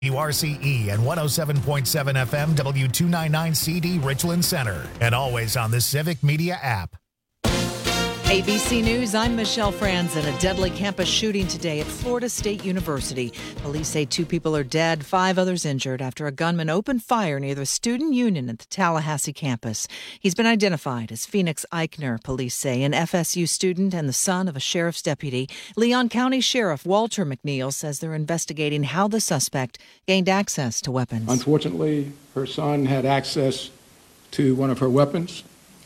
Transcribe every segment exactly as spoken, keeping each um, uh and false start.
W R C E and one oh seven point seven F M W two ninety-nine C D Richland Center. And always on the Civic Media app. A B C News, I'm Michelle Franzen. A deadly campus shooting today at Florida State University. Police say two people are dead, five others injured after a gunman opened fire near the student union at the Tallahassee campus. He's been identified as Phoenix Eichner, police say, an F S U student and the son of a sheriff's deputy. Leon County Sheriff Walter McNeil says they're investigating how the suspect gained access to weapons. Unfortunately, her son had access to one of her weapons,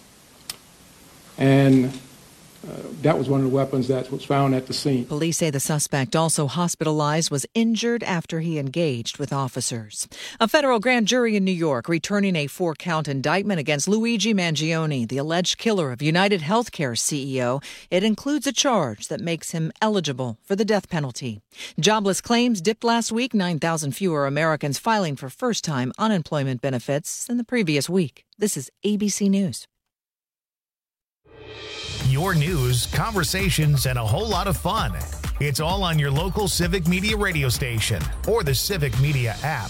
and Uh, that was one of the weapons that was found at the scene. Police say the suspect, also hospitalized, was injured after he engaged with officers. A federal grand jury in New York returning a four-count indictment against Luigi Mangione, the alleged killer of United Healthcare C E O. It includes a charge that makes him eligible for the death penalty. Jobless claims dipped last week, nine thousand fewer Americans filing for first-time unemployment benefits than the previous week. This is A B C News. Your news, conversations, and a whole lot of fun. It's all on your local Civic Media radio station or the Civic Media app.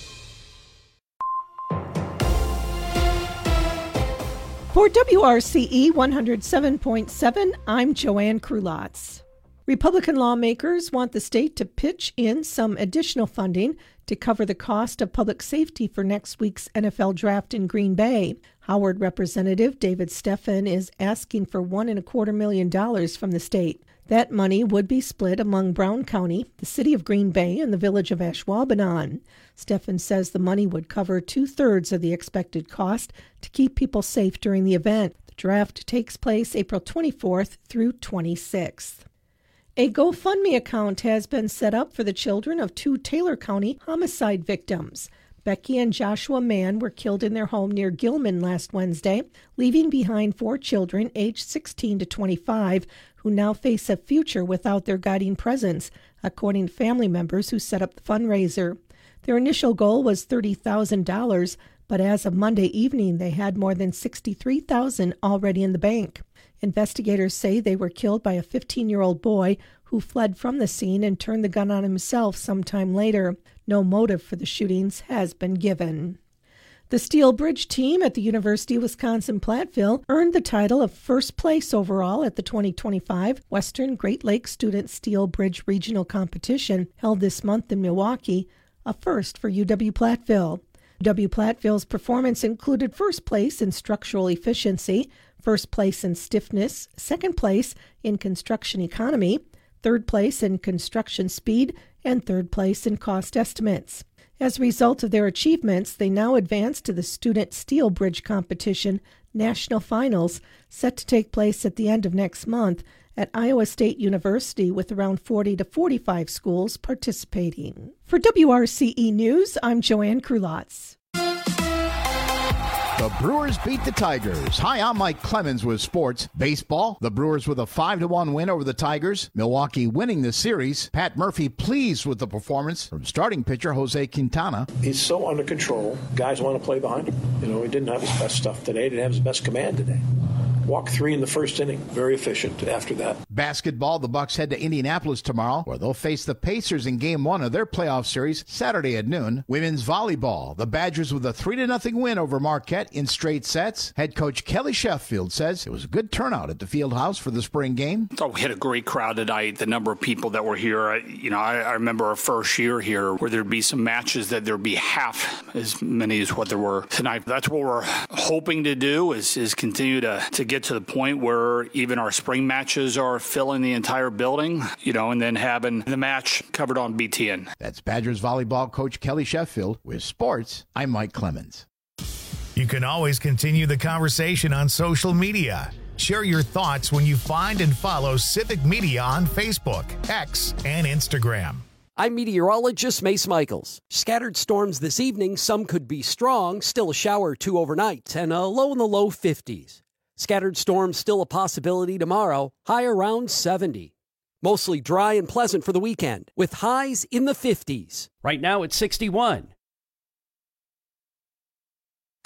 For W R C E one oh seven point seven, I'm Joanne Krulotz. Republican lawmakers want the state to pitch in some additional funding to cover the cost of public safety for next week's N F L draft in Green Bay. Howard Representative David Steffen is asking for one and a quarter million dollars from the state. That money would be split among Brown County, the city of Green Bay, and the village of Ashwaubenon. Steffen says the money would cover two-thirds of the expected cost to keep people safe during the event. The draft takes place April twenty-fourth through twenty-sixth. A GoFundMe account has been set up for the children of two Taylor County homicide victims. Becky and Joshua Mann were killed in their home near Gilman last Wednesday, leaving behind four children aged sixteen to twenty-five who now face a future without their guiding presence, according to family members who set up the fundraiser. Their initial goal was thirty thousand dollars, but as of Monday evening, they had more than sixty-three thousand dollars already in the bank. Investigators say they were killed by a fifteen-year-old boy who fled from the scene and turned the gun on himself sometime later. No motive for the shootings has been given. The Steel Bridge team at the University of Wisconsin-Platteville earned the title of first place overall at the twenty twenty-five Western Great Lakes Student Steel Bridge Regional Competition held this month in Milwaukee, a first for U W-Platteville. U W-Platteville's performance included first place in structural efficiency, first place in stiffness, second place in construction economy, third place in construction speed, and third place in cost estimates. As a result of their achievements, they now advance to the Student Steel Bridge Competition National Finals, set to take place at the end of next month at Iowa State University, with around forty to forty-five schools participating. For W R C E News, I'm Joanne Krulotz. The Brewers beat the Tigers. Hi, I'm Mike Clemens with sports. Baseball, the Brewers with a five to one win over the Tigers. Milwaukee winning the series. Pat Murphy pleased with the performance from starting pitcher Jose Quintana. He's so under control. Guys want to play behind him. You know, he didn't have his best stuff today. Didn't have his best command today. Walked three in the first inning. Very efficient after that. Basketball, the Bucks head to Indianapolis tomorrow, where they'll face the Pacers in game one of their playoff series Saturday at noon. Women's volleyball, the Badgers with a three to nothing win over Marquette in straight sets. Head coach Kelly Sheffield says it was a good turnout at the field house for the spring game. I thought we had a great crowd tonight. The number of people that were here, I, you know, I, I remember our first year here where there'd be some matches that there'd be half as many as what there were tonight. That's what we're hoping to do is, is continue to, to get to the point where even our spring matches are filling the entire building, you know, and then having the match covered on B T N. That's Badgers volleyball coach Kelly Sheffield. With sports, I'm Mike Clemens. You can always continue the conversation on social media. Share your thoughts when you find and follow Civic Media on Facebook, X, and Instagram. I'm meteorologist Mace Michaels. Scattered storms this evening. Some could be strong, still a shower or two overnight, and a low in the low fifties. Scattered storms still a possibility tomorrow, high around seventy. Mostly dry and pleasant for the weekend, with highs in the fifties. Right now it's sixty-one.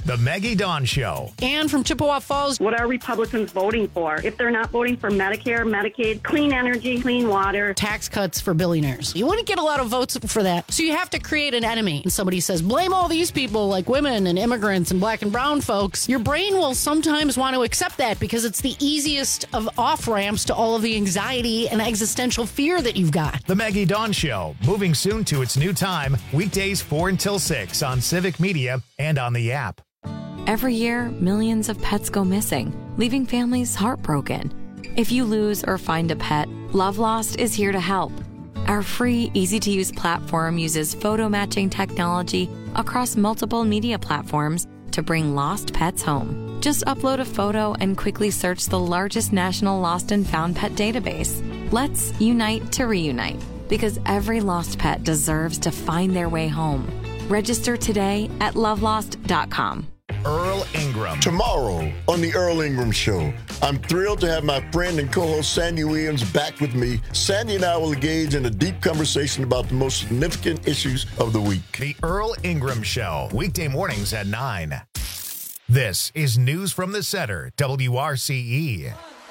The Maggie Dawn Show. Ann from Chippewa Falls. What are Republicans voting for? If they're not voting for Medicare, Medicaid, clean energy, clean water, tax cuts for billionaires. You wouldn't get a lot of votes for that. So you have to create an enemy. And somebody says, blame all these people like women and immigrants and black and brown folks. Your brain will sometimes want to accept that because it's the easiest of off-ramps to all of the anxiety and existential fear that you've got. The Maggie Dawn Show, moving soon to its new time, weekdays four until six on Civic Media and on the app. Every year, millions of pets go missing, leaving families heartbroken. If you lose or find a pet, Love Lost is here to help. Our free, easy-to-use platform uses photo matching technology across multiple media platforms to bring lost pets home. Just upload a photo and quickly search the largest national lost and found pet database. Let's unite to reunite, because every lost pet deserves to find their way home. Register today at love lost dot com. Earl Ingram. Tomorrow on the Earl Ingram Show, I'm thrilled to have my friend and co-host Sandy Williams back with me. Sandy and I will engage in a deep conversation about the most significant issues of the week. The Earl Ingram Show, weekday mornings at nine. This is News from the Center, W R C E.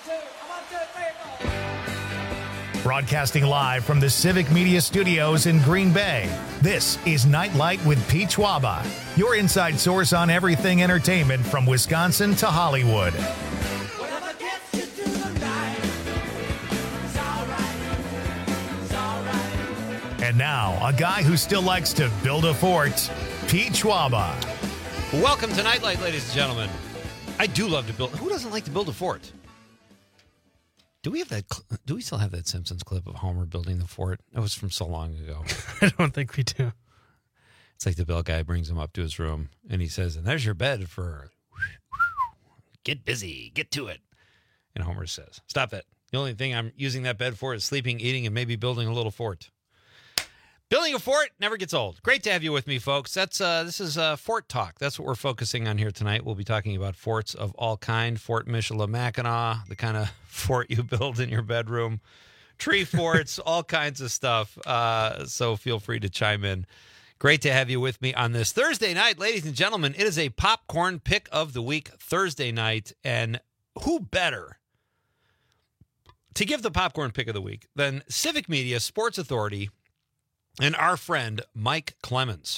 Broadcasting live from the Civic Media Studios in Green Bay, this is Nightlight with Pete Schwaba, your inside source on everything entertainment from Wisconsin to Hollywood. And now, a guy who still likes to build a fort, Pete Schwaba. Welcome to Nightlight, ladies and gentlemen. I do love to build. Who doesn't like to build a fort? Do we have that? Do we still have that Simpsons clip of Homer building the fort? That was from so long ago. I don't think we do. It's like the bell guy brings him up to his room and he says, "And there's your bed for get busy, get to it." And Homer says, "Stop it. The only thing I'm using that bed for is sleeping, eating, and maybe building a little fort." Building a fort never gets old. Great to have you with me, folks. That's uh, this is uh, Fort Talk. That's what we're focusing on here tonight. We'll be talking about forts of all kind. Fort Michilimackinac, the kind of fort you build in your bedroom. Tree forts, all kinds of stuff. Uh, so feel free to chime in. Great to have you with me on this Thursday night. Ladies and gentlemen, it is a popcorn pick of the week Thursday night. And who better to give the popcorn pick of the week than Civic Media Sports Authority and our friend, Mike Clemens.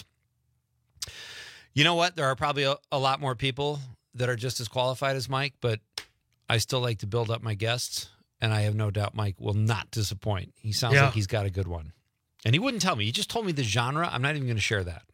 You know what? There are probably a, a lot more people that are just as qualified as Mike, but I still like to build up my guests, and I have no doubt Mike will not disappoint. He sounds yeah. like he's got a good one. And he wouldn't tell me. He just told me the genre. I'm not even going to share that.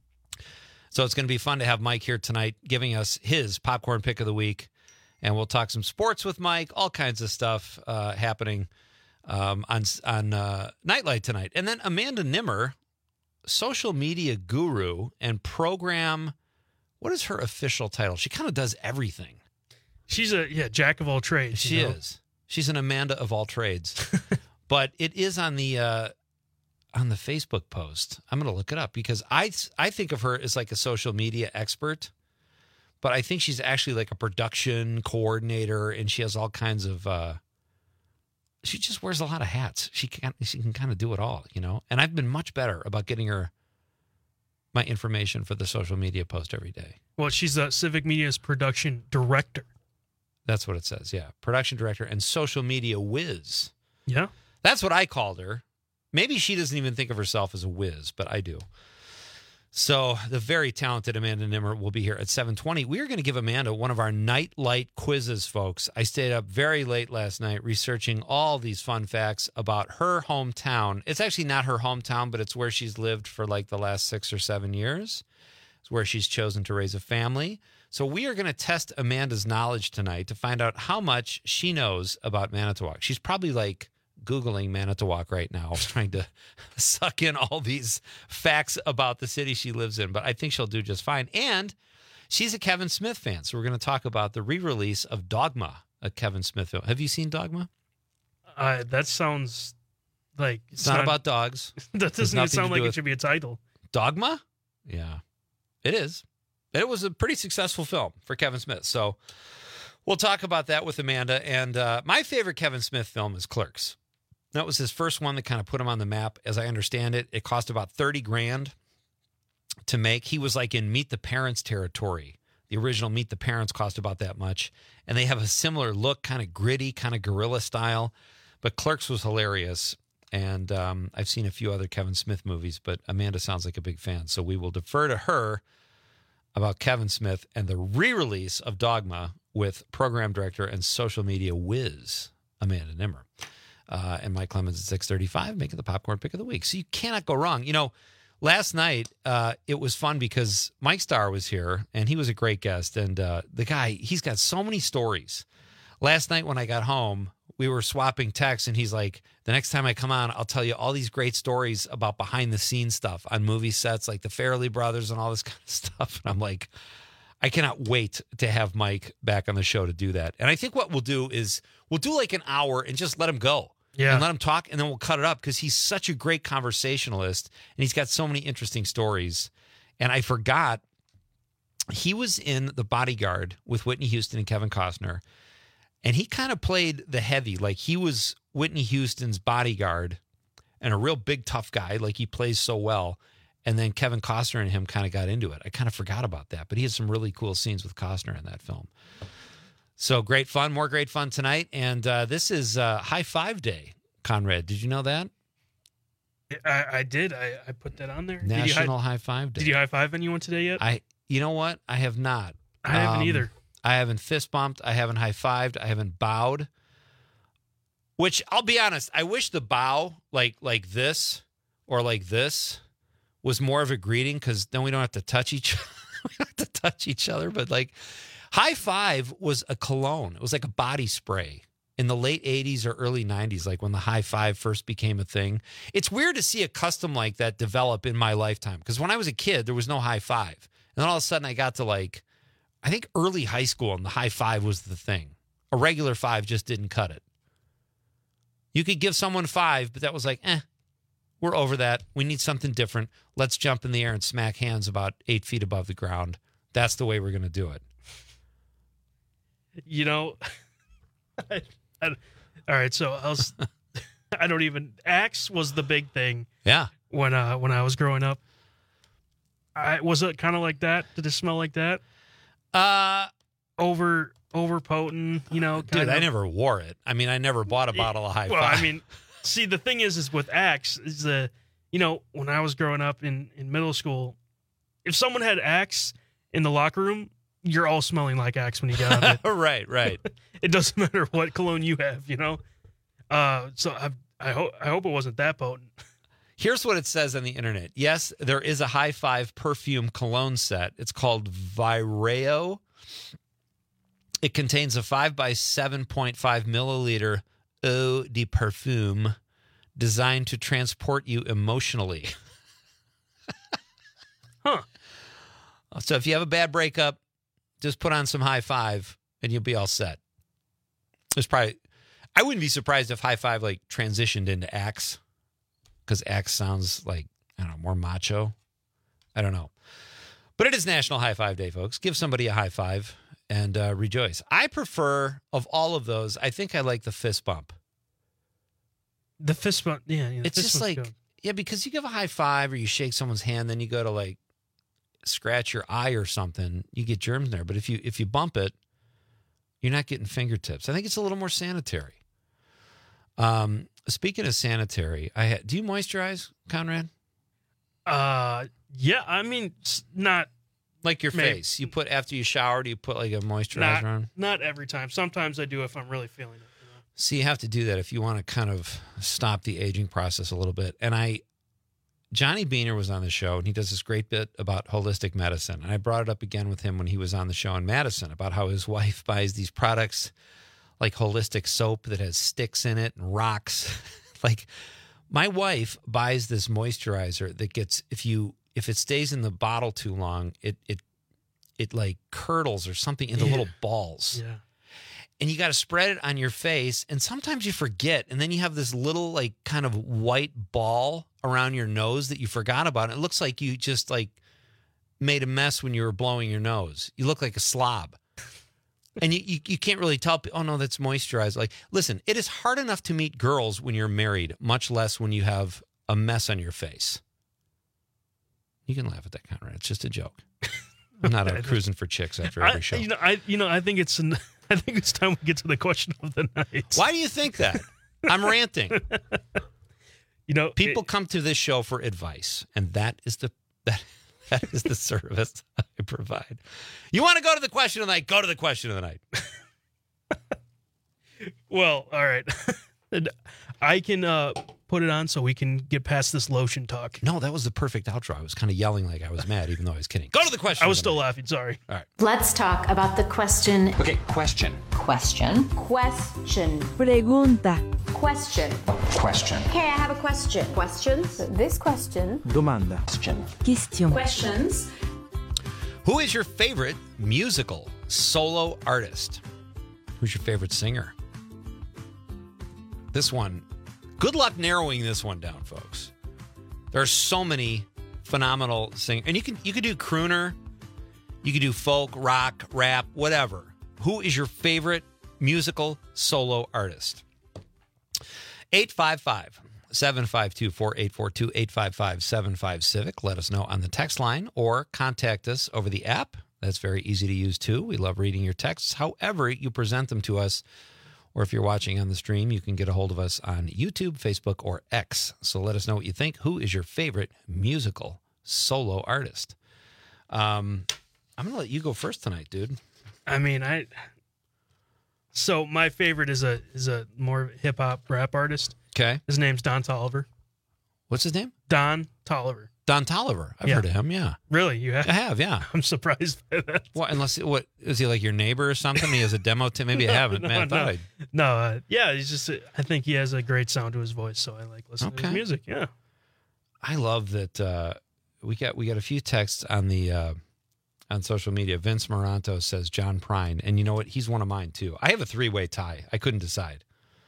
So it's going to be fun to have Mike here tonight giving us his popcorn pick of the week, and we'll talk some sports with Mike, all kinds of stuff uh, happening Um, on on uh, Nightlight tonight. And then Amanda Nimmer, social media guru and program, what is her official title? She kind of does everything. She's a yeah jack of all trades. She you know? is. She's an Amanda of all trades. But it is on the uh, on the Facebook post. I'm going to look it up because I I think of her as like a social media expert, but I think she's actually like a production coordinator, and she has all kinds of. Uh, She just wears a lot of hats. She can she can kind of do it all, you know. And I've been much better about getting her my information for the social media post every day. Well, she's a Civic Media's production director. That's what it says, yeah. Production director and social media whiz. Yeah. That's what I called her. Maybe she doesn't even think of herself as a whiz, but I do. So the very talented Amanda Nimmer will be here at seven twenty. We are going to give Amanda one of our Nightlight quizzes, folks. I stayed up very late last night researching all these fun facts about her hometown. It's actually not her hometown, but it's where she's lived for like the last six or seven years. It's where she's chosen to raise a family. So we are going to test Amanda's knowledge tonight to find out how much she knows about Manitowoc. She's probably like Googling Manitowoc right now, trying to suck in all these facts about the city she lives in, but I think she'll do just fine. And she's a Kevin Smith fan, so we're going to talk about the re-release of Dogma, a Kevin Smith film. Have you seen Dogma? Uh, that sounds like... It's, it's not, not about dogs. That doesn't even sound like it should be a title. Dogma? Yeah, it is. It was a pretty successful film for Kevin Smith, so we'll talk about that with Amanda. And uh, my favorite Kevin Smith film is Clerks. That was his first one that kind of put him on the map. As I understand it, it cost about thirty grand to make. He was like in Meet the Parents territory The original Meet the Parents cost about that much. And they have a similar look, kind of gritty, kind of guerrilla style. But Clerks was hilarious. And um, I've seen a few other Kevin Smith movies, but Amanda sounds like a big fan. So we will defer to her about Kevin Smith and the re-release of Dogma with program director and social media whiz, Amanda Nimmer. Uh, and Mike Clemens at six thirty-five, making the popcorn pick of the week. So you cannot go wrong. You know, last night, uh, it was fun because Mike Starr was here, and he was a great guest. And uh, the guy, he's got so many stories. Last night when I got home, we were swapping texts, and he's like, the next time I come on, I'll tell you all these great stories about behind-the-scenes stuff on movie sets, like the Farrelly brothers and all this kind of stuff. And I'm like, I cannot wait to have Mike back on the show to do that. And I think what we'll do is we'll do like an hour and just let him go. Yeah. And let him talk, and then we'll cut it up because he's such a great conversationalist, and he's got so many interesting stories. And I forgot, he was in The Bodyguard with Whitney Houston and Kevin Costner, and he kind of played the heavy. Like, he was Whitney Houston's bodyguard and a real big, tough guy. Like, he plays so well. And then Kevin Costner and him kind of got into it. I kind of forgot about that, but he had some really cool scenes with Costner in that film. So great fun, more great fun tonight. And uh, this is uh, High Five Day, Conrad. Did you know that? I, I did. I, I put that on there. National high, High Five Day. Did you high five anyone today yet? I. You know what? I have not. I haven't um, either. I haven't fist bumped. I haven't high fived. I haven't bowed. Which, I'll be honest, I wish the bow, like like this or like this, was more of a greeting, because then we don't have to touch each we don't have to touch each other. But like, high five was a cologne. It was like a body spray in the late eighties or early nineties, like when the high five first became a thing. It's weird to see a custom like that develop in my lifetime, because when I was a kid, there was no high five. And then all of a sudden I got to like, I think early high school, and the high five was the thing. A regular five just didn't cut it. You could give someone five, but that was like, eh, we're over that. We need something different. Let's jump in the air and smack hands about eight feet above the ground. That's the way we're going to do it. You know, I, I, all right. So I was, I don't even, axe was the big thing. Yeah. When, uh, when I was growing up, I was it kind of like that. Did it smell like that? Uh, over, over potent, you know, dude, of. I never wore it. I mean, I never bought a bottle of high well, five. I mean, see, the thing is, is with Axe is the, you know, when I was growing up in, in middle school, if someone had Axe in the locker room, you're all smelling like Axe when you get out of it. Right, right. It doesn't matter what cologne you have, you know? Uh, so I, I hope, I hope it wasn't that potent. Here's what it says on the internet. Yes, there is a high five perfume cologne set. It's called Vireo. It contains a five by seven point five milliliter eau de parfum designed to transport you emotionally. Huh. So if you have a bad breakup, just put on some high five and you'll be all set. There's probably, I wouldn't be surprised if high five like transitioned into Axe, because Axe sounds like, I don't know, more macho. I don't know. But it is National High Five Day, folks. Give somebody a high five and uh, rejoice. I prefer, of all of those, I think I like the fist bump. The fist bump, yeah. yeah it's just like, good. yeah, because you give a high five or you shake someone's hand, then you go to like scratch your eye or something, you get germs there. But if you if you bump it, you're not getting fingertips. I think it's a little more sanitary. Um, speaking of sanitary, I had, do you moisturize, Conrad? Uh, yeah. I mean, not like your maybe. face. You put after you shower. Do you put like a moisturizer not, on? Not every time. Sometimes I do if I'm really feeling it. You know? So you have to do that if you want to kind of stop the aging process a little bit. And I, Johnny Beaner was on the show, and he does this great bit about holistic medicine. And I brought it up again with him when he was on the show in Madison about how his wife buys these products like holistic soap that has sticks in it and rocks. Like, my wife buys this moisturizer that gets, if you if it stays in the bottle too long, it it it like curdles or something into yeah. little balls. Yeah. And you got to spread it on your face, and sometimes you forget, and then you have this little like kind of white ball around your nose that you forgot about. It looks like you just like made a mess when you were blowing your nose. You look like a slob. And you, you, you can't really tell, oh, no, that's moisturized. Like, listen, it is hard enough to meet girls when you're married, much less when you have a mess on your face. You can laugh at that, Conrad. It's just a joke. I'm not out cruising for chicks after every I, show. You know, I you know I think it's an, I think it's time we get to the question of the night. Why do you think that? I'm ranting. You know, people it, come to this show for advice, and that is the that that is the service I provide. You want to go to the question of the night? Go to the question of the night. Well, all right. I can uh, put it on so we can get past this lotion talk. No, that was the perfect outro. I was kind of yelling like I was mad, even though I was kidding. Go to the question. I was still night. laughing. Sorry. All right. Let's talk about the question. Okay, question. Question. Question. Pregunta. Question. Question. Okay, I have a question. Questions? This question. Domanda. Question. Question. Questions. Who is your favorite musical solo artist? Who's your favorite singer? This one, good luck narrowing this one down, folks. There are so many phenomenal singers. And you can you can do crooner, you can do folk, rock, rap, whatever. Who is your favorite musical solo artist? eight five five, seven five two, four eight four two, eight five five, seven five Civic. Let us know on the text line or contact us over the app. That's very easy to use, too. We love reading your texts. However, you present them to us, or if you're watching on the stream, you can get a hold of us on YouTube, Facebook, or X. So let us know what you think. Who is your favorite musical solo artist? Um, I'm going to let you go first tonight, dude. I mean, I... So my favorite is a is a more hip-hop rap artist. Okay. His name's Don Toliver. What's his name? Don Toliver. Don Toliver. I've yeah. heard of him, yeah. Really? You have? I have, yeah. I'm surprised by that. What, unless, what, is he like your neighbor or something? He has a demo to maybe no, I haven't. No, Man, I no, thought I'd... no uh, yeah, he's just, I think he has a great sound to his voice, so I like listening okay. to his music, yeah. I love that uh, we got we got a few texts on the uh, on social media. Vince Moranto says John Prine, and you know what? He's one of mine, too. I have a three-way tie. I couldn't decide.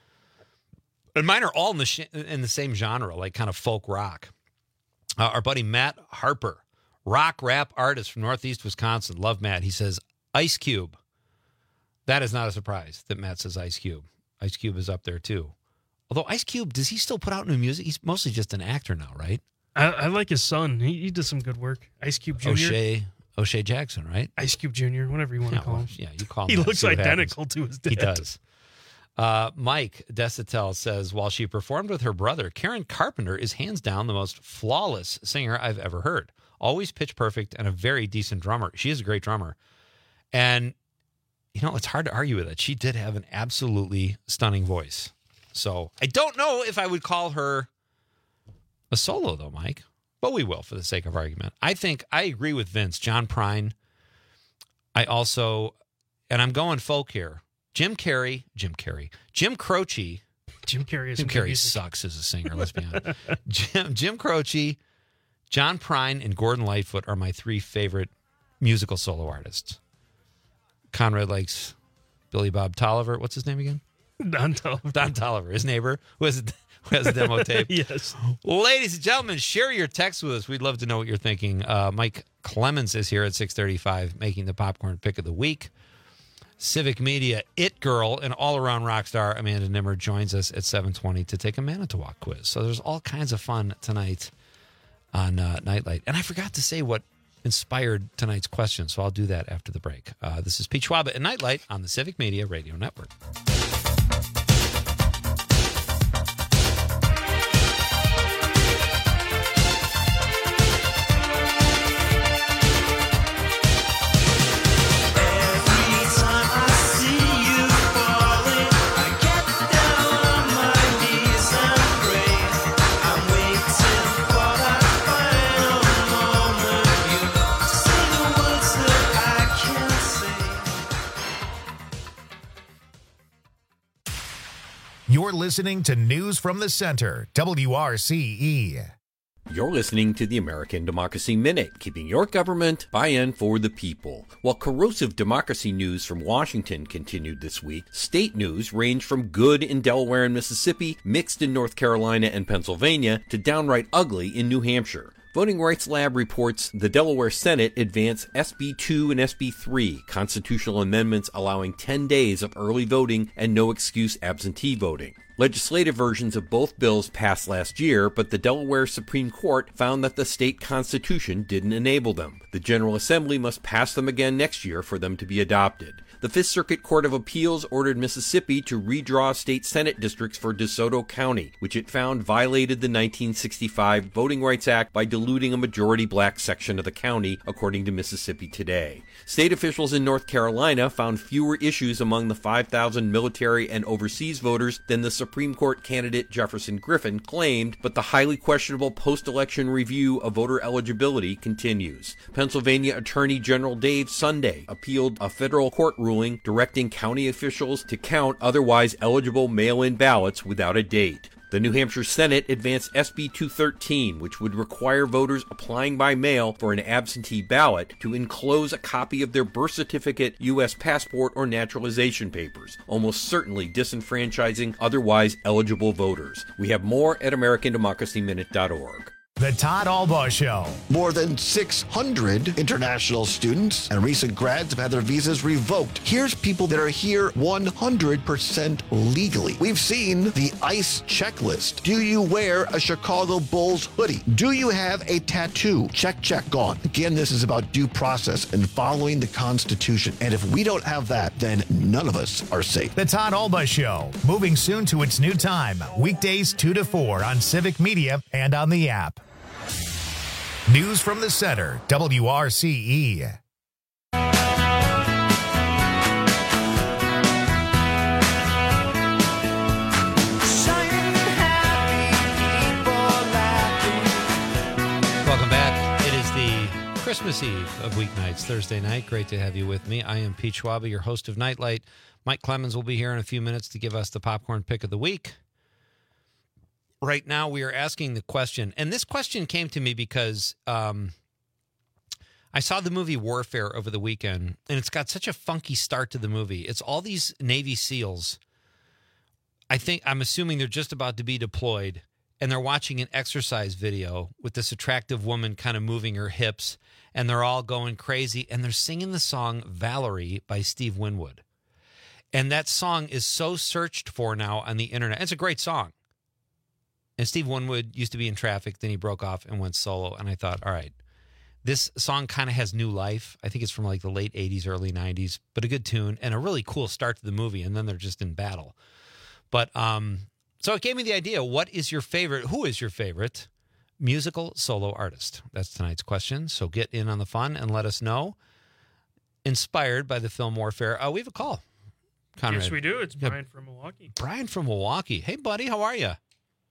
And mine are all in the sh- in the same genre, like kind of folk rock. Uh, our buddy Matt Harper, rock rap artist from Northeast Wisconsin. Love Matt. He says Ice Cube. That is not a surprise that Matt says Ice Cube. Ice Cube is up there too. Although Ice Cube, does he still put out new music? He's mostly just an actor now, right? I, I like his son. He, he does some good work. Ice Cube Junior O'Shea, O'Shea Jackson, right? Ice Cube Junior, whatever you want yeah, to call him. Well, yeah, you call him. He that, looks identical to his dad. He does. Uh, Mike Desitel says, while she performed with her brother, Karen Carpenter is hands down the most flawless singer I've ever heard. Always pitch perfect and a very decent drummer. She is a great drummer. And, you know, it's hard to argue with it. She did have an absolutely stunning voice. So I don't know if I would call her a solo, though, Mike. But we will for the sake of argument. I think I agree with Vince. John Prine. I also, and I'm going folk here. Jim Carrey, Jim Carrey, Jim Croce. Jim Carrey is Jim Carrey sucks as a singer, let's be honest. Jim, Jim Croce, John Prine, and Gordon Lightfoot are my three favorite musical solo artists. Conrad likes Billy Bob Tolliver. What's his name again? Don Tolliver. Don Tolliver, his neighbor, who has a, who has a demo tape. Yes. Ladies and gentlemen, share your text with us. We'd love to know what you're thinking. Uh, Mike Clemens is here at six thirty-five making the popcorn pick of the week. Civic Media It Girl and all-around rock star Amanda Nimmer joins us at seven twenty to take a Manitowoc quiz. So there's all kinds of fun tonight on uh, Nightlight. And I forgot to say what inspired tonight's question, so I'll do that after the break. Uh, this is Pete Schwaba at Nightlight on the Civic Media Radio Network. You're listening to News from the Center, W R C E. You're listening to the American Democracy Minute, keeping your government by and for the people. While corrosive democracy news from Washington continued this week, state news ranged from good in Delaware and Mississippi, mixed in North Carolina and Pennsylvania, to downright ugly in New Hampshire. Voting Rights Lab reports the Delaware Senate advanced S B two and S B three, constitutional amendments allowing ten days of early voting and no excuse absentee voting. Legislative versions of both bills passed last year, but the Delaware Supreme Court found that the state constitution didn't enable them. The General Assembly must pass them again next year for them to be adopted. The Fifth Circuit Court of Appeals ordered Mississippi to redraw state Senate districts for DeSoto County, which it found violated the nineteen sixty-five Voting Rights Act by diluting a majority black section of the county, according to Mississippi Today. State officials in North Carolina found fewer issues among the five thousand military and overseas voters than the Supreme Court candidate Jefferson Griffin claimed, but the highly questionable post-election review of voter eligibility continues. Pennsylvania Attorney General Dave Sunday appealed a federal court ruling directing county officials to count otherwise eligible mail-in ballots without a date. The New Hampshire Senate advanced S B two thirteen, which would require voters applying by mail for an absentee ballot to enclose a copy of their birth certificate, U S passport, or naturalization papers, almost certainly disenfranchising otherwise eligible voters. We have more at American Democracy Minute dot org. The Todd Albaugh Show. More than six hundred international students and recent grads have had their visas revoked. Here's people that are here one hundred percent legally. We've seen the ICE checklist. Do you wear a Chicago Bulls hoodie? Do you have a tattoo? Check, check, gone. Again, this is about due process and following the Constitution. And if we don't have that, then none of us are safe. The Todd Albaugh Show, moving soon to its new time, weekdays two to four on Civic Media and on the app. News from the Center, W R C E. Welcome back. It is the Christmas Eve of weeknights, Thursday night. Great to have you with me. I am Pete Schwaba, your host of Nightlight. Mike Clemens will be here in a few minutes to give us the popcorn pick of the week. Right now, we are asking the question, and this question came to me because um, I saw the movie Warfare over the weekend, and it's got such a funky start to the movie. It's all these Navy SEALs. I think, I'm assuming they're just about to be deployed, and they're watching an exercise video with this attractive woman kind of moving her hips, and they're all going crazy, and they're singing the song Valerie by Steve Winwood. And that song is so searched for now on the internet. It's a great song. And Steve Winwood used to be in Traffic, then he broke off and went solo. And I thought, all right, this song kind of has new life. I think it's from like the late eighties, early nineties, but a good tune and a really cool start to the movie. And then they're just in battle. But um, so it gave me the idea, what is your favorite, who is your favorite musical solo artist? That's tonight's question. So get in on the fun and let us know. Inspired by the film Warfare. Oh, we have a call. Conrad. Yes, we do. It's Brian from Milwaukee. Brian from Milwaukee. Hey, buddy, how are you?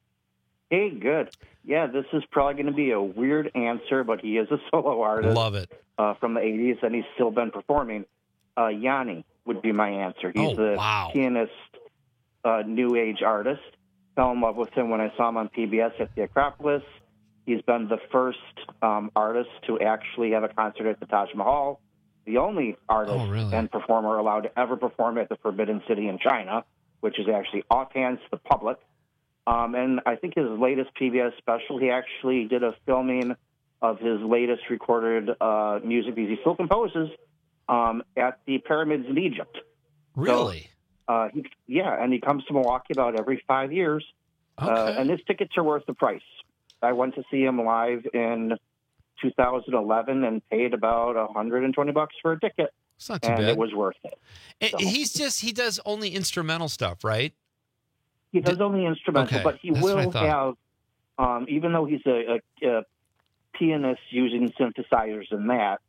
Hey, good. Yeah, this is probably going to be a weird answer, but he is a solo artist. Love it. Uh, from the eighties, and he's still been performing. Uh, Yanni would be my answer. He's oh, a wow. pianist, uh, new age artist. Fell in love with him when I saw him on P B S at the Acropolis. He's been the first um, artist to actually have a concert at the Taj Mahal, the only artist oh, really? and performer allowed to ever perform at the Forbidden City in China, which is actually off hands to the public. Um, and I think his latest P B S special, he actually did a filming of his latest recorded uh, music because he still composes um, at the pyramids in Egypt. Really? So, uh, he, yeah, and he comes to Milwaukee about every five years. Okay. Uh, and his tickets are worth the price. I went to see him live in two thousand eleven and paid about one hundred twenty bucks for a ticket. It's not too and bad. it was worth it. And So- he's just, he does only instrumental stuff, right? He does only instrumental, Okay, but he that's what I will thought. have, um, even though he's a, a, a pianist using synthesizers and that,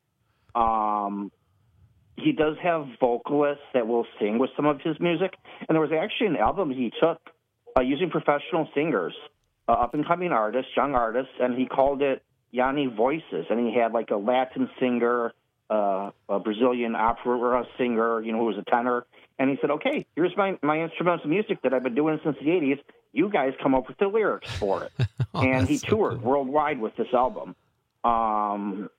um, he does have vocalists that will sing with some of his music. And there was actually an album he took uh, using professional singers, uh, up-and-coming artists, young artists, and he called it Yanni Voices. And he had like a Latin singer, uh, a Brazilian opera singer, you know, who was a tenor. And he said, okay, here's my, my instrumental music that I've been doing since the eighties. You guys come up with the lyrics for it. Oh, and he that's so toured cool. worldwide with this album. Um,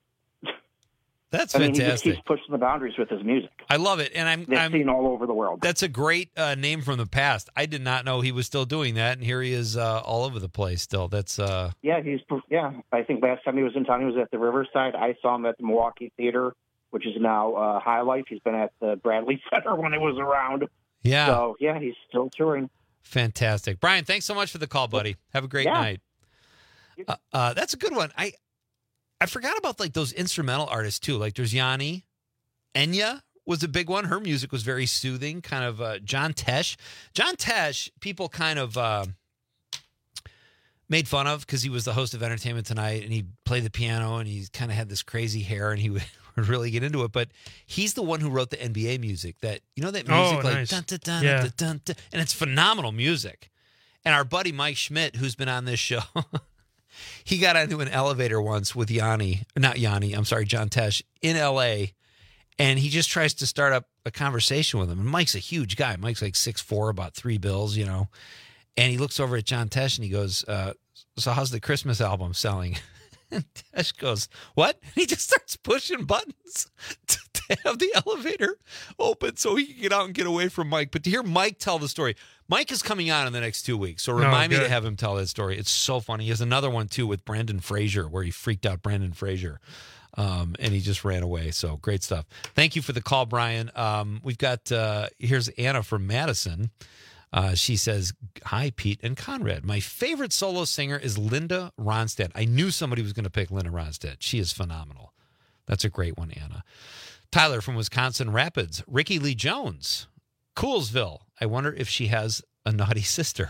That's I mean, he just fantastic. keeps pushing the boundaries with his music. I love it. And I'm, It's I'm seen all over the world. that's a great uh, name from the past. I did not know he was still doing that. And here he is uh, all over the place still. That's, uh, Yeah, he's yeah. I think last time he was in town, he was at the Riverside. I saw him at the Milwaukee Theater, which is now uh, High Life. He's been at the Bradley Center when it was around. yeah. So yeah, he's still touring. Fantastic. Brian, thanks so much for the call, buddy. Have a great Yeah. night. Uh, uh, that's a good one. I I forgot about like those instrumental artists too. Like there's Yanni. Enya was a big one. Her music was very soothing, kind of uh, John Tesh. John Tesh, people kind of uh, made fun of because he was the host of Entertainment Tonight and he played the piano and he kind of had this crazy hair and he would really get into it. But he's the one who wrote the N B A music. That you know that music Oh, like nice. dun, dun, dun, Yeah. dun, dun, dun, and it's phenomenal music. And our buddy Mike Schmidt, who's been on this show, he got into an elevator once with Yanni, not Yanni, I'm sorry, John Tesh in L A. And he just tries to start up a conversation with him. And Mike's a huge guy. Mike's like six foot four, about three bills, you know. And he looks over at John Tesh and he goes, uh, so how's the Christmas album selling? And Tesh goes, what? And he just starts pushing buttons to, to have the elevator open so he can get out and get away from Mike. But to hear Mike tell the story, Mike is coming on in the next two weeks. So remind me good. to have him tell that story. It's so funny. He has another one, too, with Brandon Fraser, where he freaked out Brandon Fraser. Um, and he just ran away. So great stuff. Thank you for the call, Brian. Um, we've got, uh, here's Anna from Madison. Uh, she says, hi, Pete and Conrad. My favorite solo singer is Linda Ronstadt. I knew somebody was going to pick Linda Ronstadt. She is phenomenal. That's a great one, Anna. Tyler from Wisconsin Rapids. Ricky Lee Jones. Coolsville. I wonder if she has a naughty sister.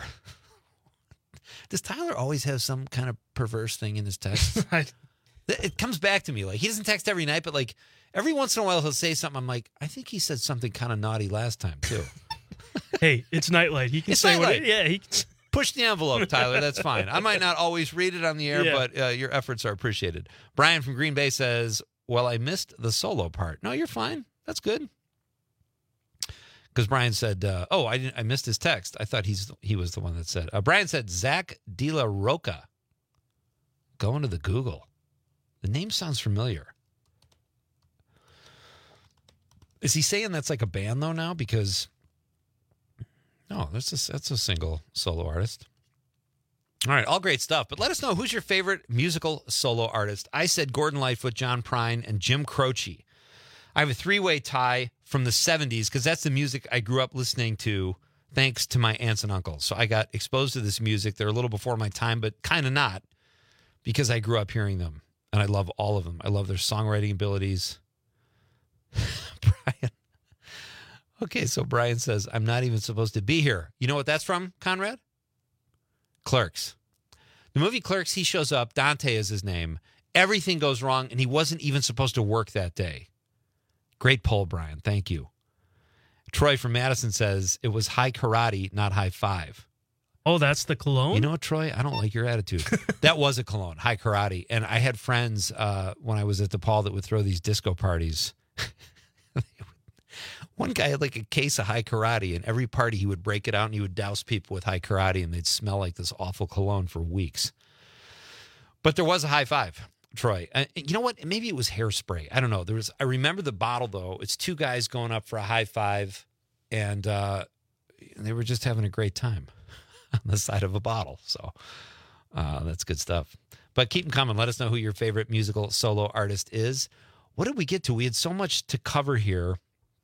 Does Tyler always have some kind of perverse thing in his text? It comes back to me. Like, he doesn't text every night, but like every once in a while he'll say something. I'm like, I think he said something kind of naughty last time too. Hey, it's Nightlight. He can It's say what. Nightlight. It, yeah, he can. Push the envelope, Tyler. That's fine. I might not always read it on the air, Yeah. but uh, your efforts are appreciated. Brian from Green Bay says, well, I missed the solo part. No, you're fine. That's good. Because Brian said, uh, oh, I didn't. I missed his text. I thought he's he was the one that said. Uh, Brian said, Zach De La Roca. Go into the Google. The name sounds familiar. Is he saying that's like a band, though, now? Because, no, that's a, that's a single solo artist. All right, all great stuff. But let us know, who's your favorite musical solo artist? I said Gordon Lightfoot, John Prine, and Jim Croce. I have a three-way tie from the seventies because that's the music I grew up listening to thanks to my aunts and uncles. So I got exposed to this music. They're a little before my time, but kind of not, because I grew up hearing them. And I love all of them. I love their songwriting abilities. Brian. Okay, so Brian says, I'm not even supposed to be here. You know what that's from, Conrad? Clerks. The movie Clerks, he shows up. Dante is his name. Everything goes wrong, and he wasn't even supposed to work that day. Great poll, Brian. Thank you. Troy from Madison says, it was high karate, not high five. Oh, that's the cologne? You know what, Troy? I don't like your attitude. That was a cologne, high karate. And I had friends uh, when I was at DePaul that would throw these disco parties. One guy had like a case of high karate, and every party he would break it out and he would douse people with high karate, and they'd smell like this awful cologne for weeks. But there was a high five, Troy. Uh, you know what? Maybe it was hairspray. I don't know. There was. I remember the bottle, though. It's two guys going up for a high five, and uh, they were just having a great time on the side of a bottle. So uh, that's good stuff. But keep them coming. Let us know who your favorite musical solo artist is. What did we get to? We had so much to cover here.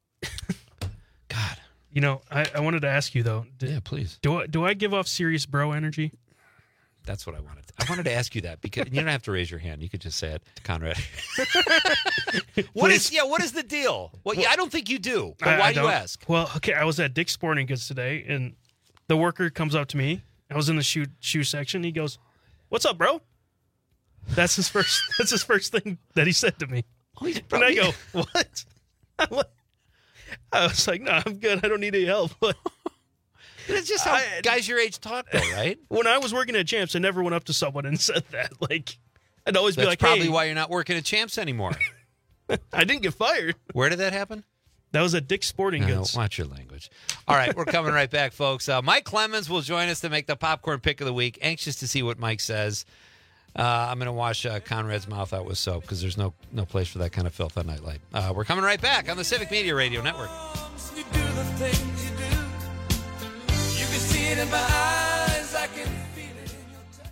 God. You know, I, I wanted to ask you, though. Do, yeah, please. Do I, do I give off serious bro energy? That's what I wanted. I wanted to ask you that because you don't have to raise your hand. You could just say it, Conrad. What is, yeah, what is the deal? Well, yeah, I don't think you do. But I- why I do you don't. ask? Well, okay, I was at Dick's Sporting Goods today, and the worker comes up to me. I was in the shoe shoe section. He goes, "What's up, bro?" That's his first. That's his first thing that he said to me. Oh, he's and I go, "What?" I'm like- I was like, "No, I'm good. I don't need any help." But it's just how I- guys your age talk, though, right? When I was working at Champs, I never went up to someone and said that. Like, I'd always That's be like, probably "Hey." why you're not working at Champs anymore. I didn't get fired. Where did that happen? That was at Dick's Sporting No, Goods. watch your language. All right, we're coming right back, folks. Uh, Mike Clemens will join us to make the popcorn pick of the week. Anxious to see what Mike says. Uh, I'm going to wash uh, Conrad's mouth out with soap because there's no no place for that kind of filth on Nightlight. Uh, we're coming right back on the Civic Media Radio Network. You do the things you do. You can see it in my eyes. I can feel it in your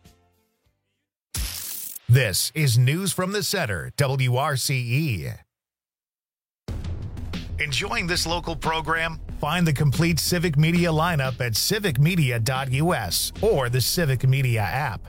touch. This is News from the Center, W R C E. Enjoying this local program? Find the complete Civic Media lineup at civic media dot u s or the Civic Media app.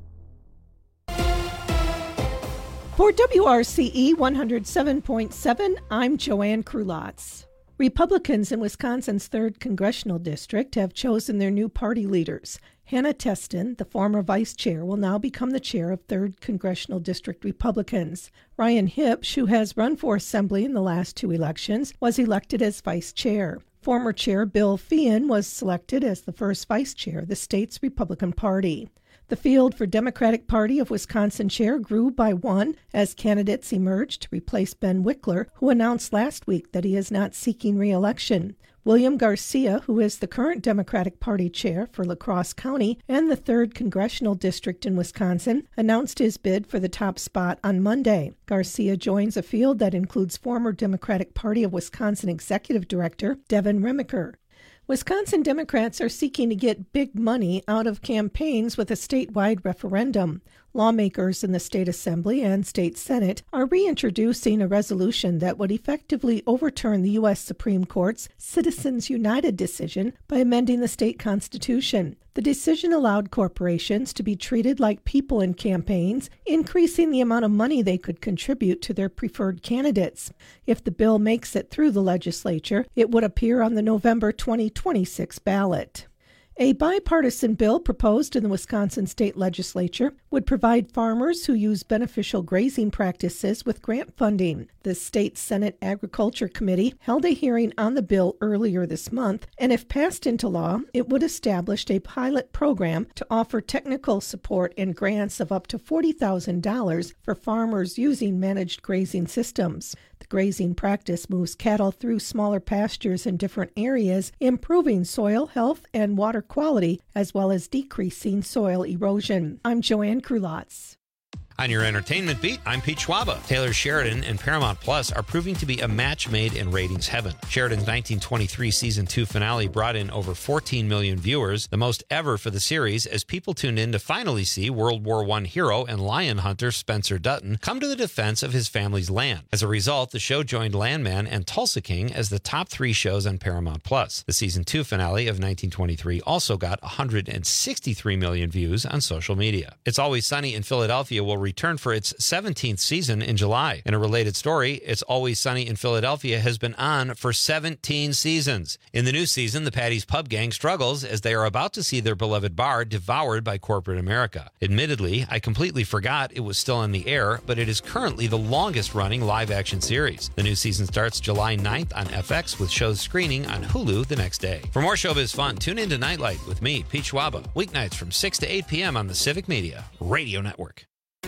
For W R C E one oh seven point seven, I'm Joanne Krulotz. Republicans in Wisconsin's third Congressional District have chosen their new party leaders. Hannah Teston, the former vice chair, will now become the chair of third Congressional District Republicans. Ryan Hipsch, who has run for Assembly in the last two elections, was elected as vice chair. Former chair Bill Feehan was selected as the first vice chair of the state's Republican Party. The field for Democratic Party of Wisconsin chair grew by one as candidates emerged to replace Ben Wickler, who announced last week that he is not seeking re-election. William Garcia, who is the current Democratic Party chair for La Crosse County and the third Congressional District in Wisconsin, announced his bid for the top spot on Monday. Garcia joins a field that includes former Democratic Party of Wisconsin Executive Director Devin Remiker. Wisconsin Democrats are seeking to get big money out of campaigns with a statewide referendum. Lawmakers in the state assembly and state senate are reintroducing a resolution that would effectively overturn the U S Supreme Court's Citizens United decision by amending the state constitution. The decision allowed corporations to be treated like people in campaigns, increasing the amount of money they could contribute to their preferred candidates. If the bill makes it through the legislature, it would appear on the November twenty twenty-six ballot. A bipartisan bill proposed in the Wisconsin state legislature would provide farmers who use beneficial grazing practices with grant funding. The state Senate Agriculture Committee held a hearing on the bill earlier this month, and if passed into law, it would establish a pilot program to offer technical support and grants of up to forty thousand dollars for farmers using managed grazing systems. The grazing practice moves cattle through smaller pastures in different areas, improving soil health and water quality, as well as decreasing soil erosion. I'm Joanne Krulotz. On your entertainment beat, I'm Pete Schwaba. Taylor Sheridan and Paramount Plus are proving to be a match made in ratings heaven. Sheridan's nineteen twenty-three season two finale brought in over fourteen million viewers, the most ever for the series, as people tuned in to finally see World War One hero and lion hunter Spencer Dutton come to the defense of his family's land. As a result, the show joined Landman and Tulsa King as the top three shows on Paramount Plus. The season two finale of nineteen twenty-three also got one hundred sixty-three million views on social media. It's Always Sunny in Philadelphia will return for its seventeenth season in July. In a related story, It's Always Sunny in Philadelphia has been on for seventeen seasons. In the new season, the Patty's Pub Gang struggles as they are about to see their beloved bar devoured by corporate America. Admittedly, I completely forgot it was still on the air, but it is currently the longest-running live-action series. The new season starts July ninth on F X, with shows screening on Hulu the next day. For more showbiz fun, tune in to Nightlight with me, Pete Schwaba, weeknights from six to eight p.m. on the Civic Media Radio Network.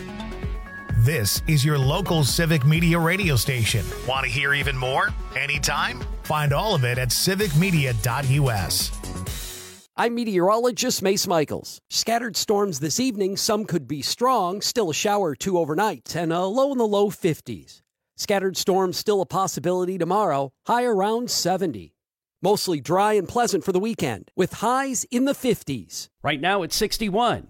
This is your local Civic Media radio station. Want to hear even more? Anytime? Find all of it at civic media dot u s. I'm meteorologist Mace Michaels. Scattered storms this evening. Some could be strong, still a shower or two overnight, and a low in the low fifties. Scattered storms still a possibility tomorrow, high around seventy. Mostly dry and pleasant for the weekend, with highs in the fifties. Right now it's sixty-one.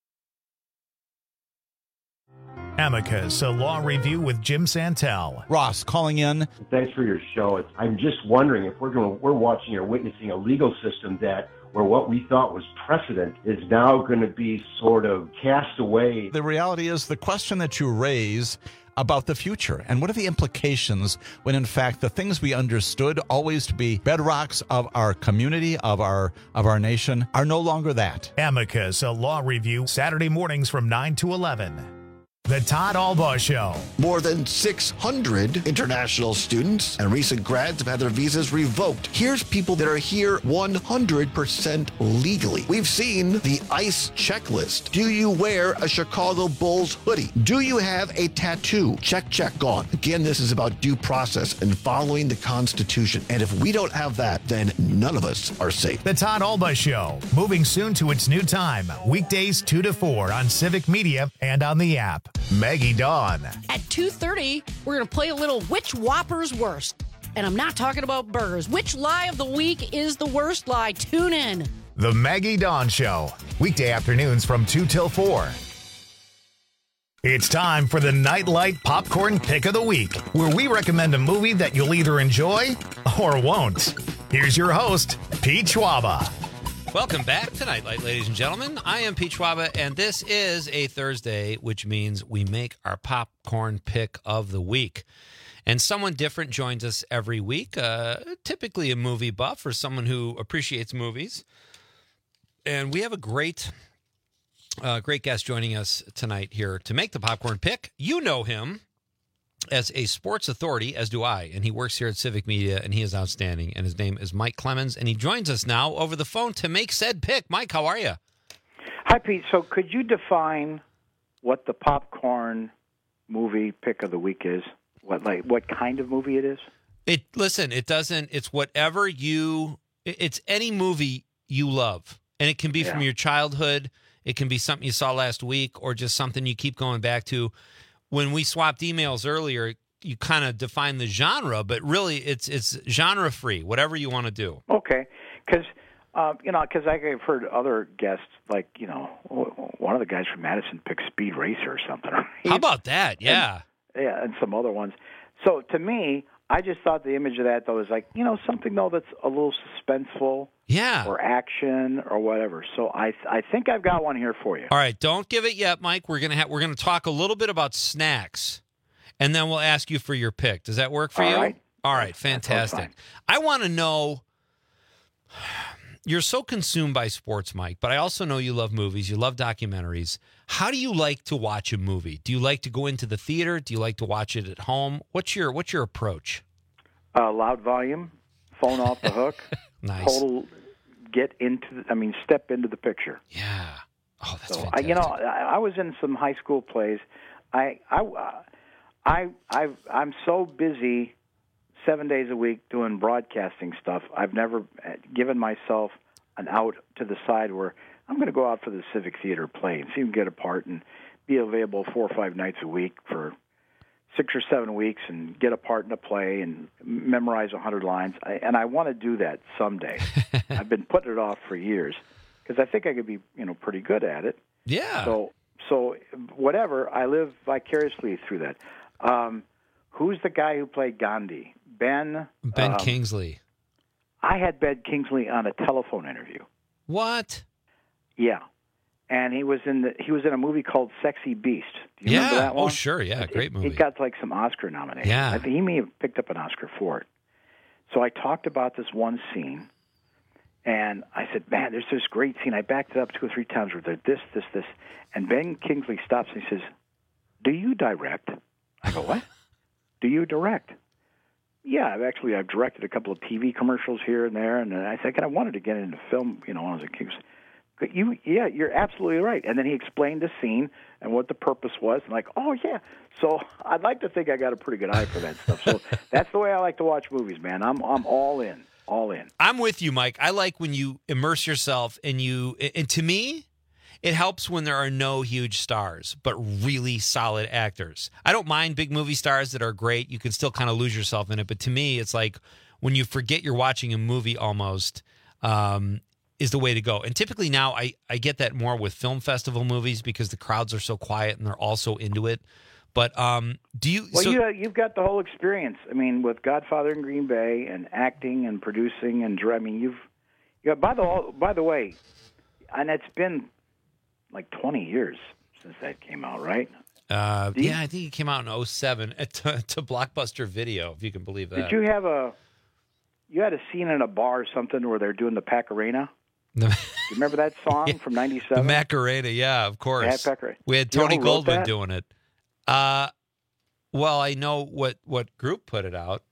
Amicus, a law review with Jim Santel. Ross calling in. Thanks for your show. It's, I'm just wondering if we're going, we're watching or witnessing a legal system that where what we thought was precedent is now going to be sort of cast away. The reality is the question that you raise about the future and what are the implications when in fact the things we understood always to be bedrocks of our community, of our of our nation, are no longer that. Amicus, a law review, Saturday mornings from nine to eleven. The Todd Albaugh Show. More than six hundred international students and recent grads have had their visas revoked. Here's people that are here one hundred percent legally. We've seen the ICE checklist. Do you wear a Chicago Bulls hoodie? Do you have a tattoo? Check, check, gone. Again, this is about due process and following the Constitution. And if we don't have that, then none of us are safe. The Todd Albaugh Show, moving soon to its new time. Weekdays two to four on Civic Media and on the app. Maggie Dawn. At two thirty, we're going to play a little Which Whopper's Worst? And I'm not talking about burgers. Which lie of the week is the worst lie? Tune in. The Maggie Dawn Show. Weekday afternoons from two till four. It's time for the Nightlight Popcorn Pick of the Week, where we recommend a movie that you'll either enjoy or won't. Here's your host, Pete Schwaba. Welcome back to Nightlight, ladies and gentlemen. I am Pete Schwaba, and this is a Thursday, which means we make our popcorn pick of the week. And someone different joins us every week, uh, typically a movie buff or someone who appreciates movies. And we have a great, uh, great guest joining us tonight here to make the popcorn pick. You know him as a sports authority, as do I, and he works here at Civic Media, and he is outstanding. And his name is Mike Clemens, and he joins us now over the phone to make said pick. Mike, how are you? Hi, Pete. So could you define what the popcorn movie pick of the week is? What like what kind of movie it is? It listen, it doesn't. It's whatever you. It's any movie you love, and it can be Yeah. from your childhood. It can be something you saw last week, or just something you keep going back to. When we swapped emails earlier, you kind of define the genre, but really it's it's genre free. Whatever you want to do. Okay, because um, you know, because I've heard other guests like you know one of the guys from Madison picked Speed Racer or something. How about that? Yeah. And, yeah, and some other ones. So to me, I just thought the image of that though is like you know something though that's a little suspenseful. Yeah. Or action or whatever. So I I think I've got one here for you. All right, don't give it yet, Mike. We're gonna have we're gonna talk a little bit about snacks, and then we'll ask you for your pick. Does that work for All you? right. All right, fantastic. I want to know. You're so consumed by sports, Mike, but I also know you love movies. You love documentaries. How do you like to watch a movie? Do you like to go into the theater? Do you like to watch it at home? What's your What's your approach? Uh, loud volume, phone off the hook. Nice. Total get into. The, I mean, step into the picture. Yeah. Oh, that's so, I, fantastic. you know, I, I was in some high school plays. I I uh, I I've, I'm so busy seven days a week doing broadcasting stuff. I've never given myself an out to the side where I'm going to go out for the Civic Theater play and see them get a part and be available four or five nights a week for six or seven weeks and get a part in a play and memorize a hundred lines. I, and I want to do that someday. I've been putting it off for years because I think I could be, you know, pretty good at it. Yeah. So, so whatever. I live vicariously through that. Um, who's the guy who played Gandhi? Ben. Ben um, Kingsley. I had Ben Kingsley on a telephone interview. What? Yeah. And he was in the he was in a movie called Sexy Beast. Do you Yeah. remember that one? Oh, sure. Yeah. Great movie. It got like some Oscar nominations. Yeah. I think he may have picked up an Oscar for it. So I talked about this one scene, and I said, man, there's this great scene. I backed it up two or three times where there's this, this, this. And Ben Kingsley stops and he says, do you direct? I go, what? Do you direct? Yeah, I've actually I've directed a couple of T V commercials here and there. And I said, I wanted to get into film, you know, when I was a kid. You, yeah, you're absolutely right. And then he explained the scene and what the purpose was. And like, oh, yeah. So I'd like to think I got a pretty good eye for that stuff. So that's the way I like to watch movies, man. I'm I'm all in, all in. I'm with you, Mike. I like when you immerse yourself and you, and to me, it helps when there are no huge stars, but really solid actors. I don't mind big movie stars that are great. You can still kind of lose yourself in it. But to me, it's like when you forget you're watching a movie almost, um, is the way to go. And typically now I, I get that more with film festival movies because the crowds are so quiet and they're all so into it. But um, do you... Well, so, you, you've got the whole experience. I mean, with Godfather in Green Bay and acting and producing and... I mean, you've... You got, by, the, by the way, and it's been like twenty years since that came out, right? Uh, you, yeah, I think it came out in oh seven to, to Blockbuster Video, if you can believe that. Did you have a... You had a scene in a bar or something where they're doing the Pacarena? The, you remember that song yeah, from ninety-seven? The Macarena, yeah, of course. Yeah, Pacarena. We had You know Tony who wrote Goldwyn that? doing it. Uh, well, I know what, what group put it out.